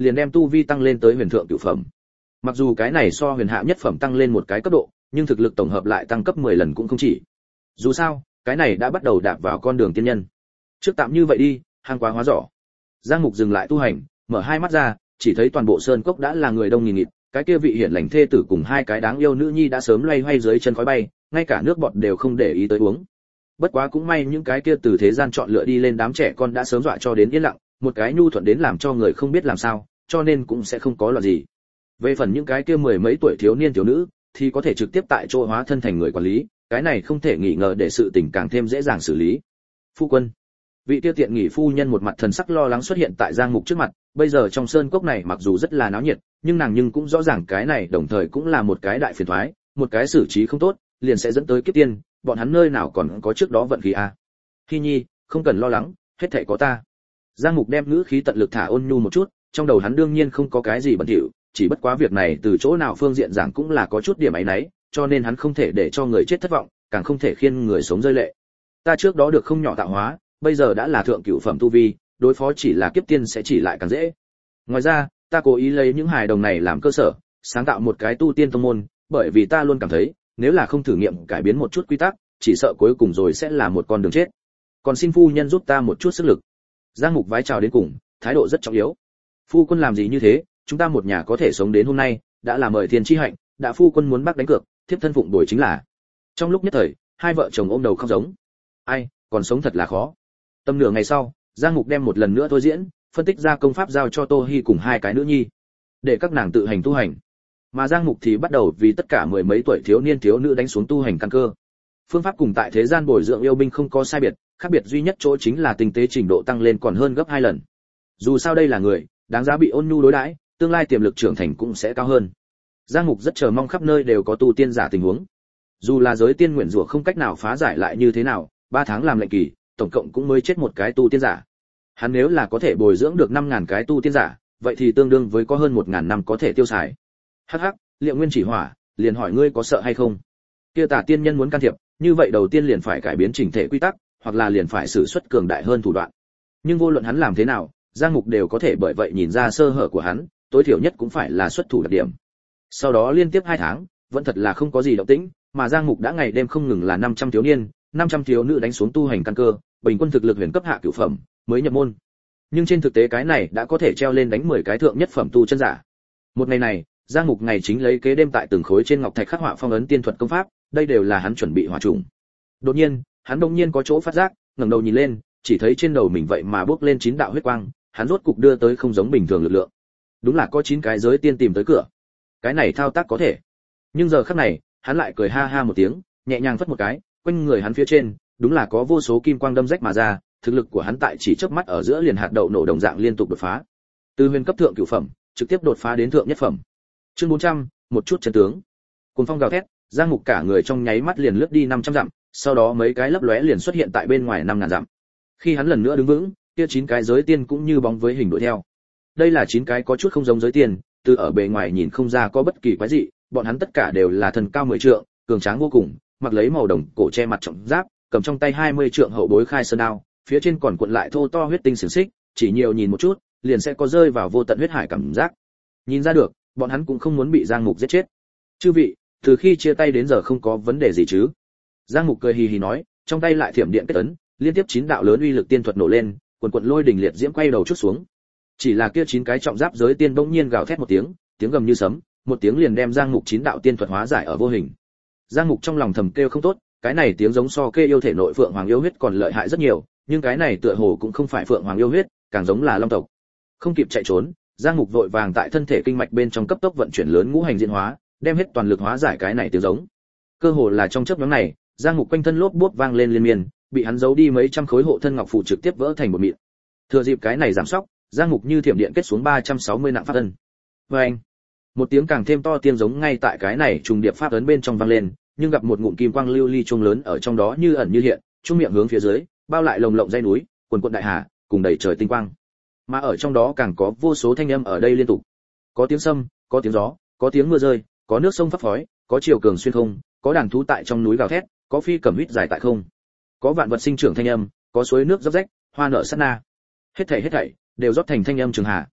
liền đem tu vi tăng lên tới huyền thượng cửu phẩm. Mặc dù cái này so huyền hạ nhất phẩm tăng lên một cái cấp độ, nhưng thực lực tổng hợp lại tăng cấp 10 lần cũng không chỉ. Dù sao, cái này đã bắt đầu đạp vào con đường tiên nhân. Trước tạm như vậy đi, hang quá hóa rõ. Giang Mục dừng lại tu hành, mở hai mắt ra, chỉ thấy toàn bộ sơn cốc đã là người đông nghìn nghịt, cái kia vị hiển lành thê tử cùng hai cái đáng yêu nữ nhi đã sớm loay hoay dưới chân khói bay, ngay cả nước bọt đều không để ý tới uống. Bất quá cũng may những cái kia từ thế gian chọn lựa đi lên đám trẻ con đã sớm dọa cho đến yên lặng, một cái nhu thuận đến làm cho người không biết làm sao, cho nên cũng sẽ không có loạn gì. Về phần những cái kia mười mấy tuổi thiếu niên thiếu nữ, thì có thể trực tiếp tại chỗ hóa thân thành người quản lý, cái này không thể nghi ngờ để sự tình càng thêm dễ dàng xử lý. Phu quân, vị tiêu tiện nghỉ phu nhân một mặt thần sắc lo lắng xuất hiện tại Giang Mục trước mặt, bây giờ trong sơn cốc này mặc dù rất là náo nhiệt, nhưng nàng nhưng cũng rõ ràng cái này đồng thời cũng là một cái đại phiền toái, một cái xử trí không tốt, liền sẽ dẫn tới kiếp tiên, bọn hắn nơi nào còn có trước đó vận khí a. Hi Nhi, không cần lo lắng, hết thảy có ta. Giang Mục đem ngữ khí tận lực thả ôn nhu một chút, trong đầu hắn đương nhiên không có cái gì bẩn thỉu, chỉ bất quá việc này từ chỗ nào phương diện giảng cũng là có chút điểm ấy nấy, cho nên hắn không thể để cho người chết thất vọng, càng không thể khiên người sống rơi lệ. Ta trước đó được không nhỏ tạo hóa, bây giờ đã là thượng cửu phẩm tu vi, đối phó chỉ là kiếp tiên sẽ chỉ lại càng dễ. Ngoài ra, ta cố ý lấy những hài đồng này làm cơ sở, sáng tạo một cái tu tiên tông môn, bởi vì ta luôn cảm thấy, nếu là không thử nghiệm cải biến một chút quy tắc, chỉ sợ cuối cùng rồi sẽ là một con đường chết. Còn xin phu nhân giúp ta một chút sức lực. Giang Mục vái chào đến cùng, thái độ rất trọng yếu. Phu quân làm gì như thế, chúng ta một nhà có thể sống đến hôm nay, đã là mời thiên chi hạnh, đã phu quân muốn bác đánh cược, thiếp thân phụng đổi chính là. Trong lúc nhất thời, hai vợ chồng ôm đầu khóc giống. Ai, còn sống thật là khó. Tầm nửa ngày sau, Giang Mục đem một lần nữa thôi diễn, phân tích ra công pháp giao cho Tô Hi cùng hai cái nữ nhi, để các nàng tự hành tu hành. Mà Giang Mục thì bắt đầu vì tất cả mười mấy tuổi thiếu niên thiếu nữ đánh xuống tu hành căn cơ. Phương pháp cùng tại thế gian bồi dưỡng yêu binh không có sai biệt, khác biệt duy nhất chỗ chính là tinh tế trình độ tăng lên còn hơn gấp 2 lần. Dù sao đây là người, đáng giá bị ôn nhu đối đãi, tương lai tiềm lực trưởng thành cũng sẽ cao hơn. Giang Mục rất chờ mong khắp nơi đều có tu tiên giả tình huống. Dù là giới tiên nguyện rủa không cách nào phá giải lại như thế nào, 3 tháng làm lệnh kỳ, tổng cộng cũng mới chết một cái tu tiên giả. Hắn nếu là có thể bồi dưỡng được 5000 cái tu tiên giả, vậy thì tương đương với có hơn 1000 năm có thể tiêu xài. Hắc hắc, Liệu Nguyên Chỉ Hỏa, liền hỏi ngươi có sợ hay không? Kia Tà tiên nhân muốn can thiệp, như vậy đầu tiên liền phải cải biến chỉnh thể quy tắc, hoặc là liền phải sử xuất cường đại hơn thủ đoạn. Nhưng vô luận hắn làm thế nào, Giang Mục đều có thể bởi vậy nhìn ra sơ hở của hắn, tối thiểu nhất cũng phải là xuất thủ đặc điểm. Sau đó liên tiếp 2 tháng, vẫn thật là không có gì động tĩnh, mà Giang Mục đã ngày đêm không ngừng là 500 thiếu niên, 500 thiếu nữ đánh xuống tu hành căn cơ, bình quân thực lực huyền cấp hạ cửu phẩm, mới nhập môn. Nhưng trên thực tế cái này đã có thể treo lên đánh 10 cái thượng nhất phẩm tu chân giả. Một ngày này, Giang Mục ngày chính lấy kế đêm tại từng khối trên ngọc thạch khắc họa phong ấn tiên thuật công pháp, đây đều là hắn chuẩn bị hỏa trùng. Đột nhiên, hắn đột nhiên có chỗ phát giác, ngẩng đầu nhìn lên, chỉ thấy trên đầu mình vậy mà bốc lên 9 đạo huyết quang, hắn rốt cục đưa tới không giống bình thường lực lượng. Đúng là có 9 cái giới tiên tìm tới cửa. Cái này thao tác có thể. Nhưng giờ khắc này, hắn lại cười ha ha một tiếng, nhẹ nhàng phất một cái, quanh người hắn phía trên, đúng là có vô số kim quang đâm rách mà ra, thực lực của hắn tại chỉ chớp mắt ở giữa liền hạt đậu nổ đồng dạng liên tục đột phá. Từ huyền cấp thượng cửu phẩm, trực tiếp đột phá đến thượng nhất phẩm. Chương 400, một chút chân tướng. Cuồng phong gào thét, Giang Mục cả người trong nháy mắt liền lướt đi 500 dặm, sau đó mấy cái lấp lóe liền xuất hiện tại bên ngoài 5000 dặm. Khi hắn lần nữa đứng vững, kia 9 cái giới tiên cũng như bóng với hình đuổi theo. Đây là 9 cái có chút không giống giới tiên, từ ở bề ngoài nhìn không ra có bất kỳ quái gì, bọn hắn tất cả đều là thần cao 10 trượng, cường tráng vô cùng, mặc lấy màu đồng cổ che mặt trọng giáp, cầm trong tay 20 trượng hậu bối khai sơn đao, phía trên còn cuộn lại thô to huyết tinh xiển xích, chỉ nhiều nhìn một chút, liền sẽ có rơi vào vô tận huyết hải cảm giác. Nhìn ra được, bọn hắn cũng không muốn bị Giang Mục giết chết. Chư vị, từ khi chia tay đến giờ không có vấn đề gì chứ? Giang Mục cười hì hì nói, trong tay lại thiểm điện kết ấn, liên tiếp 9 đạo lớn uy lực tiên thuật nổ lên, quần quần lôi đỉnh liệt diễm quay đầu chút xuống. Chỉ là kia 9 cái trọng giáp giới tiên bỗng nhiên gào thét một tiếng, tiếng gầm như sấm, một tiếng liền đem Giang Mục 9 đạo tiên thuật hóa giải ở vô hình. Giang Mục trong lòng thầm kêu không tốt, cái này tiếng giống so kê yêu thể nội phượng hoàng yêu huyết còn lợi hại rất nhiều, nhưng cái này tựa hồ cũng không phải phượng hoàng yêu huyết, càng giống là long tộc. Không kịp chạy trốn, Giang Mục vội vàng tại thân thể kinh mạch bên trong cấp tốc vận chuyển lớn ngũ hành diễn hóa, đem hết toàn lực hóa giải cái này tiếng giống. Cơ hồ là trong chớp nhoáng này, Giang Mục quanh thân lốp bốp vang lên liên miên, bị hắn giấu đi mấy trăm khối hộ thân ngọc phù trực tiếp vỡ thành một mịn. Thừa dịp cái này giảm sóc, Giang Mục như thiểm điện kết xuống 360 nặng pháp ấn. Oeng! Một tiếng càng thêm to tiếng giống ngay tại cái này trùng điệp pháp ấn bên trong vang lên, nhưng gặp một ngụm kim quang lưu ly chuông lớn ở trong đó như ẩn như hiện, chuông miệng hướng phía dưới, bao lại lồng lộng dãy núi, quần quần đại hà, cùng đầy trời tinh quang. Mà ở trong đó càng có vô số thanh âm ở đây liên tục. Có tiếng sấm, có tiếng gió, có tiếng mưa rơi, có nước sông phấp phới, có chiều cường xuyên không, có đàn thú tại trong núi gào thét, có phi cầm huýt dài tại không. Có vạn vật sinh trưởng thanh âm, có suối nước róc rách, hoa nở sát na. Hết thảy đều rót thành thanh âm trường hà.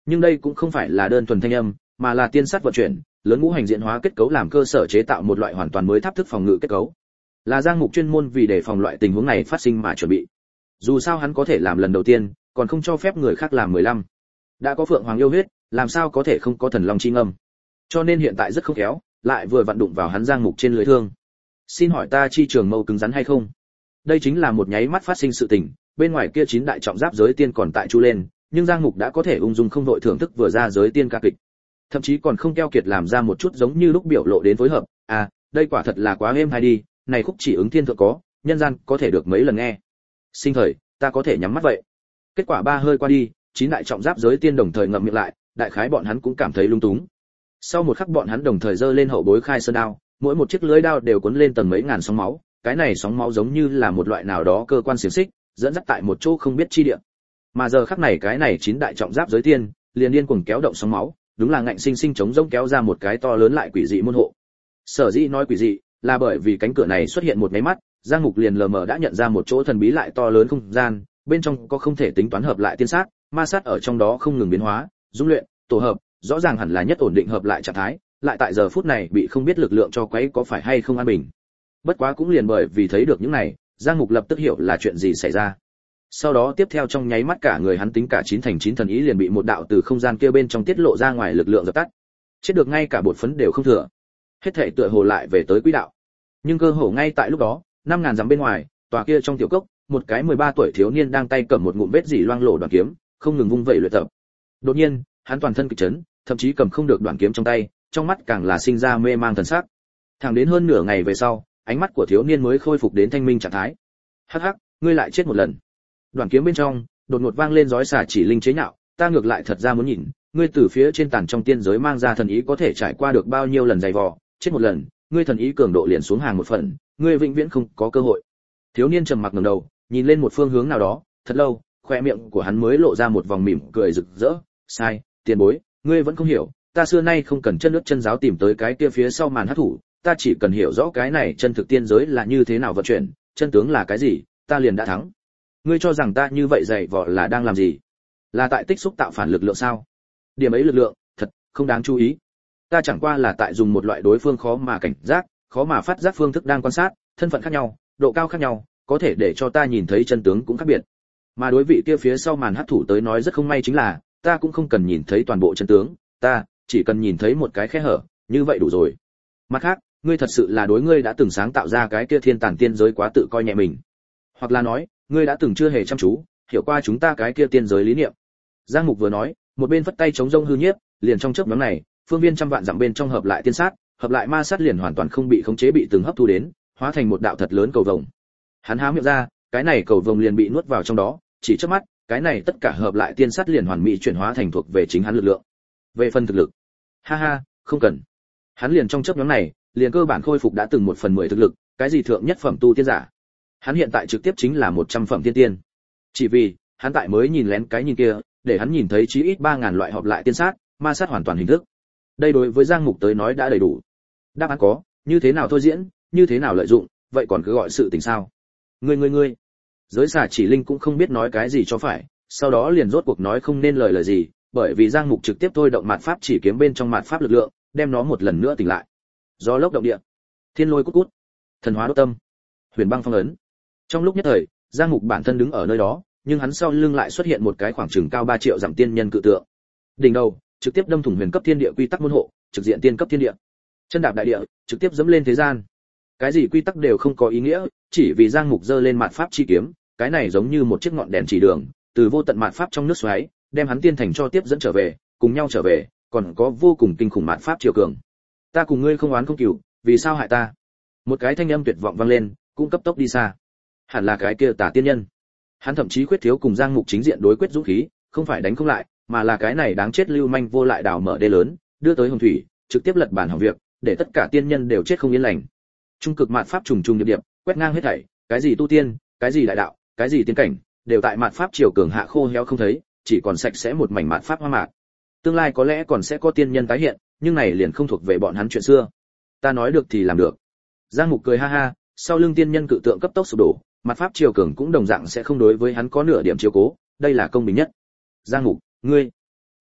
Nhưng đây cũng không phải là đơn thuần thanh âm, mà là tiên sát vận chuyển, lớn ngũ hành diễn hóa kết cấu làm cơ sở chế tạo một loại hoàn toàn mới tháp thức phòng ngự kết cấu. Là Giang Mục chuyên môn vì để phòng loại tình huống này phát sinh mà chuẩn bị. Dù sao hắn có thể làm lần đầu tiên, còn không cho phép người khác làm 15. Đã có Phượng Hoàng yêu huyết, làm sao có thể không có thần long chi ngâm. Cho nên hiện tại rất không khéo, lại vừa vặn đụng vào hắn Giang Mục trên lưới thương. Xin hỏi ta chi trường mâu cứng rắn hay không? Đây chính là một nháy mắt phát sinh sự tình, bên ngoài kia 9 đại trọng giáp giới tiên còn tại chu lên, nhưng Giang Mục đã có thể ung dung không đội thưởng thức vừa ra giới tiên ca kịch. Thậm chí còn không keo kiệt làm ra một chút giống như lúc biểu lộ đến phối hợp, đây quả thật là quá êm hay đi, này khúc chỉ ứng thiên thượng có, nhân gian có thể được mấy lần nghe. Sinh thời, ta có thể nhắm mắt vậy. Kết quả ba hơi qua đi, 9 đại trọng giáp giới tiên đồng thời ngậm miệng lại, đại khái bọn hắn cũng cảm thấy lung túng. Sau một khắc bọn hắn đồng thời giơ lên hậu bối khai sơn đao, mỗi một chiếc lưới đao đều cuốn lên tầng mấy ngàn sóng máu, cái này sóng máu giống như là một loại nào đó cơ quan xiềng xích, dẫn dắt tại một chỗ không biết chi địa. Mà giờ khắc này cái này 9 đại trọng giáp giới tiên, liền điên cuồng kéo động sóng máu, đúng là ngạnh sinh sinh chống rỗng kéo ra một cái to lớn lại quỷ dị môn hộ. Sở dĩ nói quỷ dị, là bởi vì cánh cửa này xuất hiện một cái mắt, Giang Mục liền lờ mờ đã nhận ra một chỗ thần bí lại to lớn không gian, bên trong có không thể tính toán hợp lại tiên sát, ma sát ở trong đó không ngừng biến hóa, dung luyện, tổ hợp, rõ ràng hẳn là nhất ổn định hợp lại trạng thái, lại tại giờ phút này bị không biết lực lượng cho quấy có phải hay không an bình. Bất quá cũng liền bởi vì thấy được những này, Giang Mục lập tức hiểu là chuyện gì xảy ra. Sau đó tiếp theo trong nháy mắt cả người hắn tính cả 9 thành 9 thần ý liền bị một đạo từ không gian kia bên trong tiết lộ ra ngoài lực lượng dập tắt. Chết được ngay cả bột phấn đều không thừa. Hết thảy tựa hồ lại về tới quỹ đạo. Nhưng cơ hồ ngay tại lúc đó, 5000 dặm bên ngoài, tòa kia trong tiểu cốc, một cái 13 tuổi thiếu niên đang tay cầm một ngụm vết dỉ loang lổ đoạn kiếm, không ngừng vung vẩy luyện tập. Đột nhiên, hắn toàn thân kịch chấn, thậm chí cầm không được đoạn kiếm trong tay, trong mắt càng là sinh ra mê mang thần sắc. Thẳng đến hơn nửa ngày về sau, ánh mắt của thiếu niên mới khôi phục đến thanh minh trạng thái. Hắc hắc, ngươi lại chết một lần. Đoạn kiếm bên trong, đột ngột vang lên rói xả chỉ linh chế nhạo, ta ngược lại thật ra muốn nhìn, ngươi từ phía trên tàn trong tiên giới mang ra thần ý có thể trải qua được bao nhiêu lần dày vò, chết một lần, ngươi thần ý cường độ liền xuống hàng một phần, ngươi vĩnh viễn không có cơ hội. Thiếu niên trầm mặc ngẩng đầu, nhìn lên một phương hướng nào đó, thật lâu, khoe miệng của hắn mới lộ ra một vòng mỉm cười rực rỡ. Sai, tiền bối, ngươi vẫn không hiểu, ta xưa nay không cần chân nước chân giáo tìm tới cái kia phía sau màn hắc thủ, ta chỉ cần hiểu rõ cái này chân thực tiên giới là như thế nào vận chuyển, chân tướng là cái gì, ta liền đã thắng. Ngươi cho rằng ta như vậy dày vò là đang làm gì? Là tại tích xúc tạo phản lực lượng sao? Điểm ấy lực lượng, thật không đáng chú ý. Ta chẳng qua là tại dùng một loại đối phương khó mà cảnh giác, khó mà phát giác phương thức đang quan sát, thân phận khác nhau, độ cao khác nhau, có thể để cho ta nhìn thấy chân tướng cũng khác biệt. Mà đối vị kia phía sau màn hắc thủ tới nói rất không may chính là, ta cũng không cần nhìn thấy toàn bộ chân tướng, ta chỉ cần nhìn thấy một cái khe hở, như vậy đủ rồi. Mặt khác, ngươi thật sự là đối ngươi đã từng sáng tạo ra cái kia thiên tàn tiên giới quá tự coi nhẹ mình, hoặc là nói, ngươi đã từng chưa hề chăm chú hiểu qua chúng ta cái kia tiên giới lý niệm. Giang Mục vừa nói, một bên phất tay chống rông hư nhiếp, liền trong chớp nhoáng này, phương viên trăm vạn dặm bên trong hợp lại tiên sát, hợp lại ma sát liền hoàn toàn không bị khống chế bị từng hấp thu đến, hóa thành một đạo thật lớn cầu vồng. Hắn há miệng ra, cái này cầu vồng liền bị nuốt vào trong đó, chỉ chớp mắt, cái này tất cả hợp lại tiên sát liền hoàn mỹ chuyển hóa thành thuộc về chính hắn lực lượng. Về phần thực lực, ha ha, không cần. Hắn liền trong chớp nhoáng này, liền cơ bản khôi phục đã từng 1/10 thực lực, cái gì thượng nhất phẩm tu tiên giả. Hắn hiện tại trực tiếp chính là 100 phẩm tiên tiên. Chỉ vì, hắn tại mới nhìn lén cái nhìn kia, để hắn nhìn thấy chí ít 3000 loại hợp lại tiên sát, ma sát hoàn toàn hình thức. Đây đối với Giang Mục tới nói đã đầy đủ. Đáp án có, như thế nào thôi diễn, như thế nào lợi dụng, vậy còn cứ gọi sự tình sao? Ngươi. Giới xà chỉ linh cũng không biết nói cái gì cho phải, sau đó liền rốt cuộc nói không nên lời gì, bởi vì Giang Mục trực tiếp thôi động mạt pháp chỉ kiếm bên trong mạt pháp lực lượng, đem nó một lần nữa tỉnh lại. Gió lốc động địa, thiên lôi cút cút, thần hóa đốt tâm, huyền băng phong ấn. Trong lúc nhất thời, Giang Mục bản thân đứng ở nơi đó, nhưng hắn sau lưng lại xuất hiện một cái khoảng chừng cao 3 triệu dặm tiên nhân cự tượng. Đỉnh đầu, trực tiếp đâm thủng huyền cấp thiên địa quy tắc môn hộ, trực diện tiên cấp thiên địa. Chân đạp đại địa, trực tiếp dẫm lên thế gian. Cái gì quy tắc đều không có ý nghĩa, chỉ vì Giang Mục giơ lên mạt pháp chi kiếm, cái này giống như một chiếc ngọn đèn chỉ đường, từ vô tận mạt pháp trong nước xoáy, đem hắn tiên thành cho tiếp dẫn trở về, cùng nhau trở về, còn có vô cùng kinh khủng mạt pháp triều cường. Ta cùng ngươi không oán không cừu, vì sao hại ta? Một cái thanh âm tuyệt vọng vang lên, cũng cấp tốc đi xa. Hẳn là cái kia Tả tiên nhân. Hắn thậm chí khuyết thiếu cùng Giang Mục chính diện đối quyết dũng khí, không phải đánh không lại, mà là cái này đáng chết lưu manh vô lại đào mở đê lớn, đưa tới hồng thủy, trực tiếp lật bản hỏng việc, để tất cả tiên nhân đều chết không yên lành. Trung cực mạt pháp trùng trùng điệp điệp, quét ngang hết thảy, cái gì tu tiên, cái gì đại đạo, cái gì tiên cảnh, đều tại mạt pháp triều cường hạ khô héo không thấy, chỉ còn sạch sẽ một mảnh mạt pháp hoa mạc. Tương lai có lẽ còn sẽ có tiên nhân tái hiện, nhưng này liền không thuộc về bọn hắn chuyện xưa. Ta nói được thì làm được. Giang Mục cười ha ha, sau lưng tiên nhân cự tượng cấp tốc sụp đổ, mạt pháp triều cường cũng đồng dạng sẽ không đối với hắn có nửa điểm chiếu cố, đây là công bình nhất. Giang Mục, ngươi.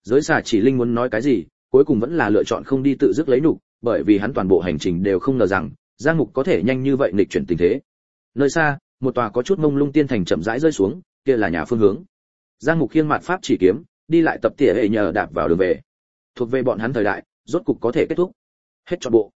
Giới xà chỉ linh muốn nói cái gì, cuối cùng vẫn là lựa chọn không đi tự dứt lấy nhục, bởi vì hắn toàn bộ hành trình đều không ngờ rằng Giang Mục có thể nhanh như vậy nghịch chuyển tình thế. Nơi xa, một tòa có chút mông lung tiên thành chậm rãi rơi xuống, kia là nhà phương hướng. Giang Mục khiêng mặt pháp chỉ kiếm, đi lại tập tỉa hệ nhờ đạp vào đường về. Thuộc về bọn hắn thời đại, rốt cục có thể kết thúc. Hết trọn bộ.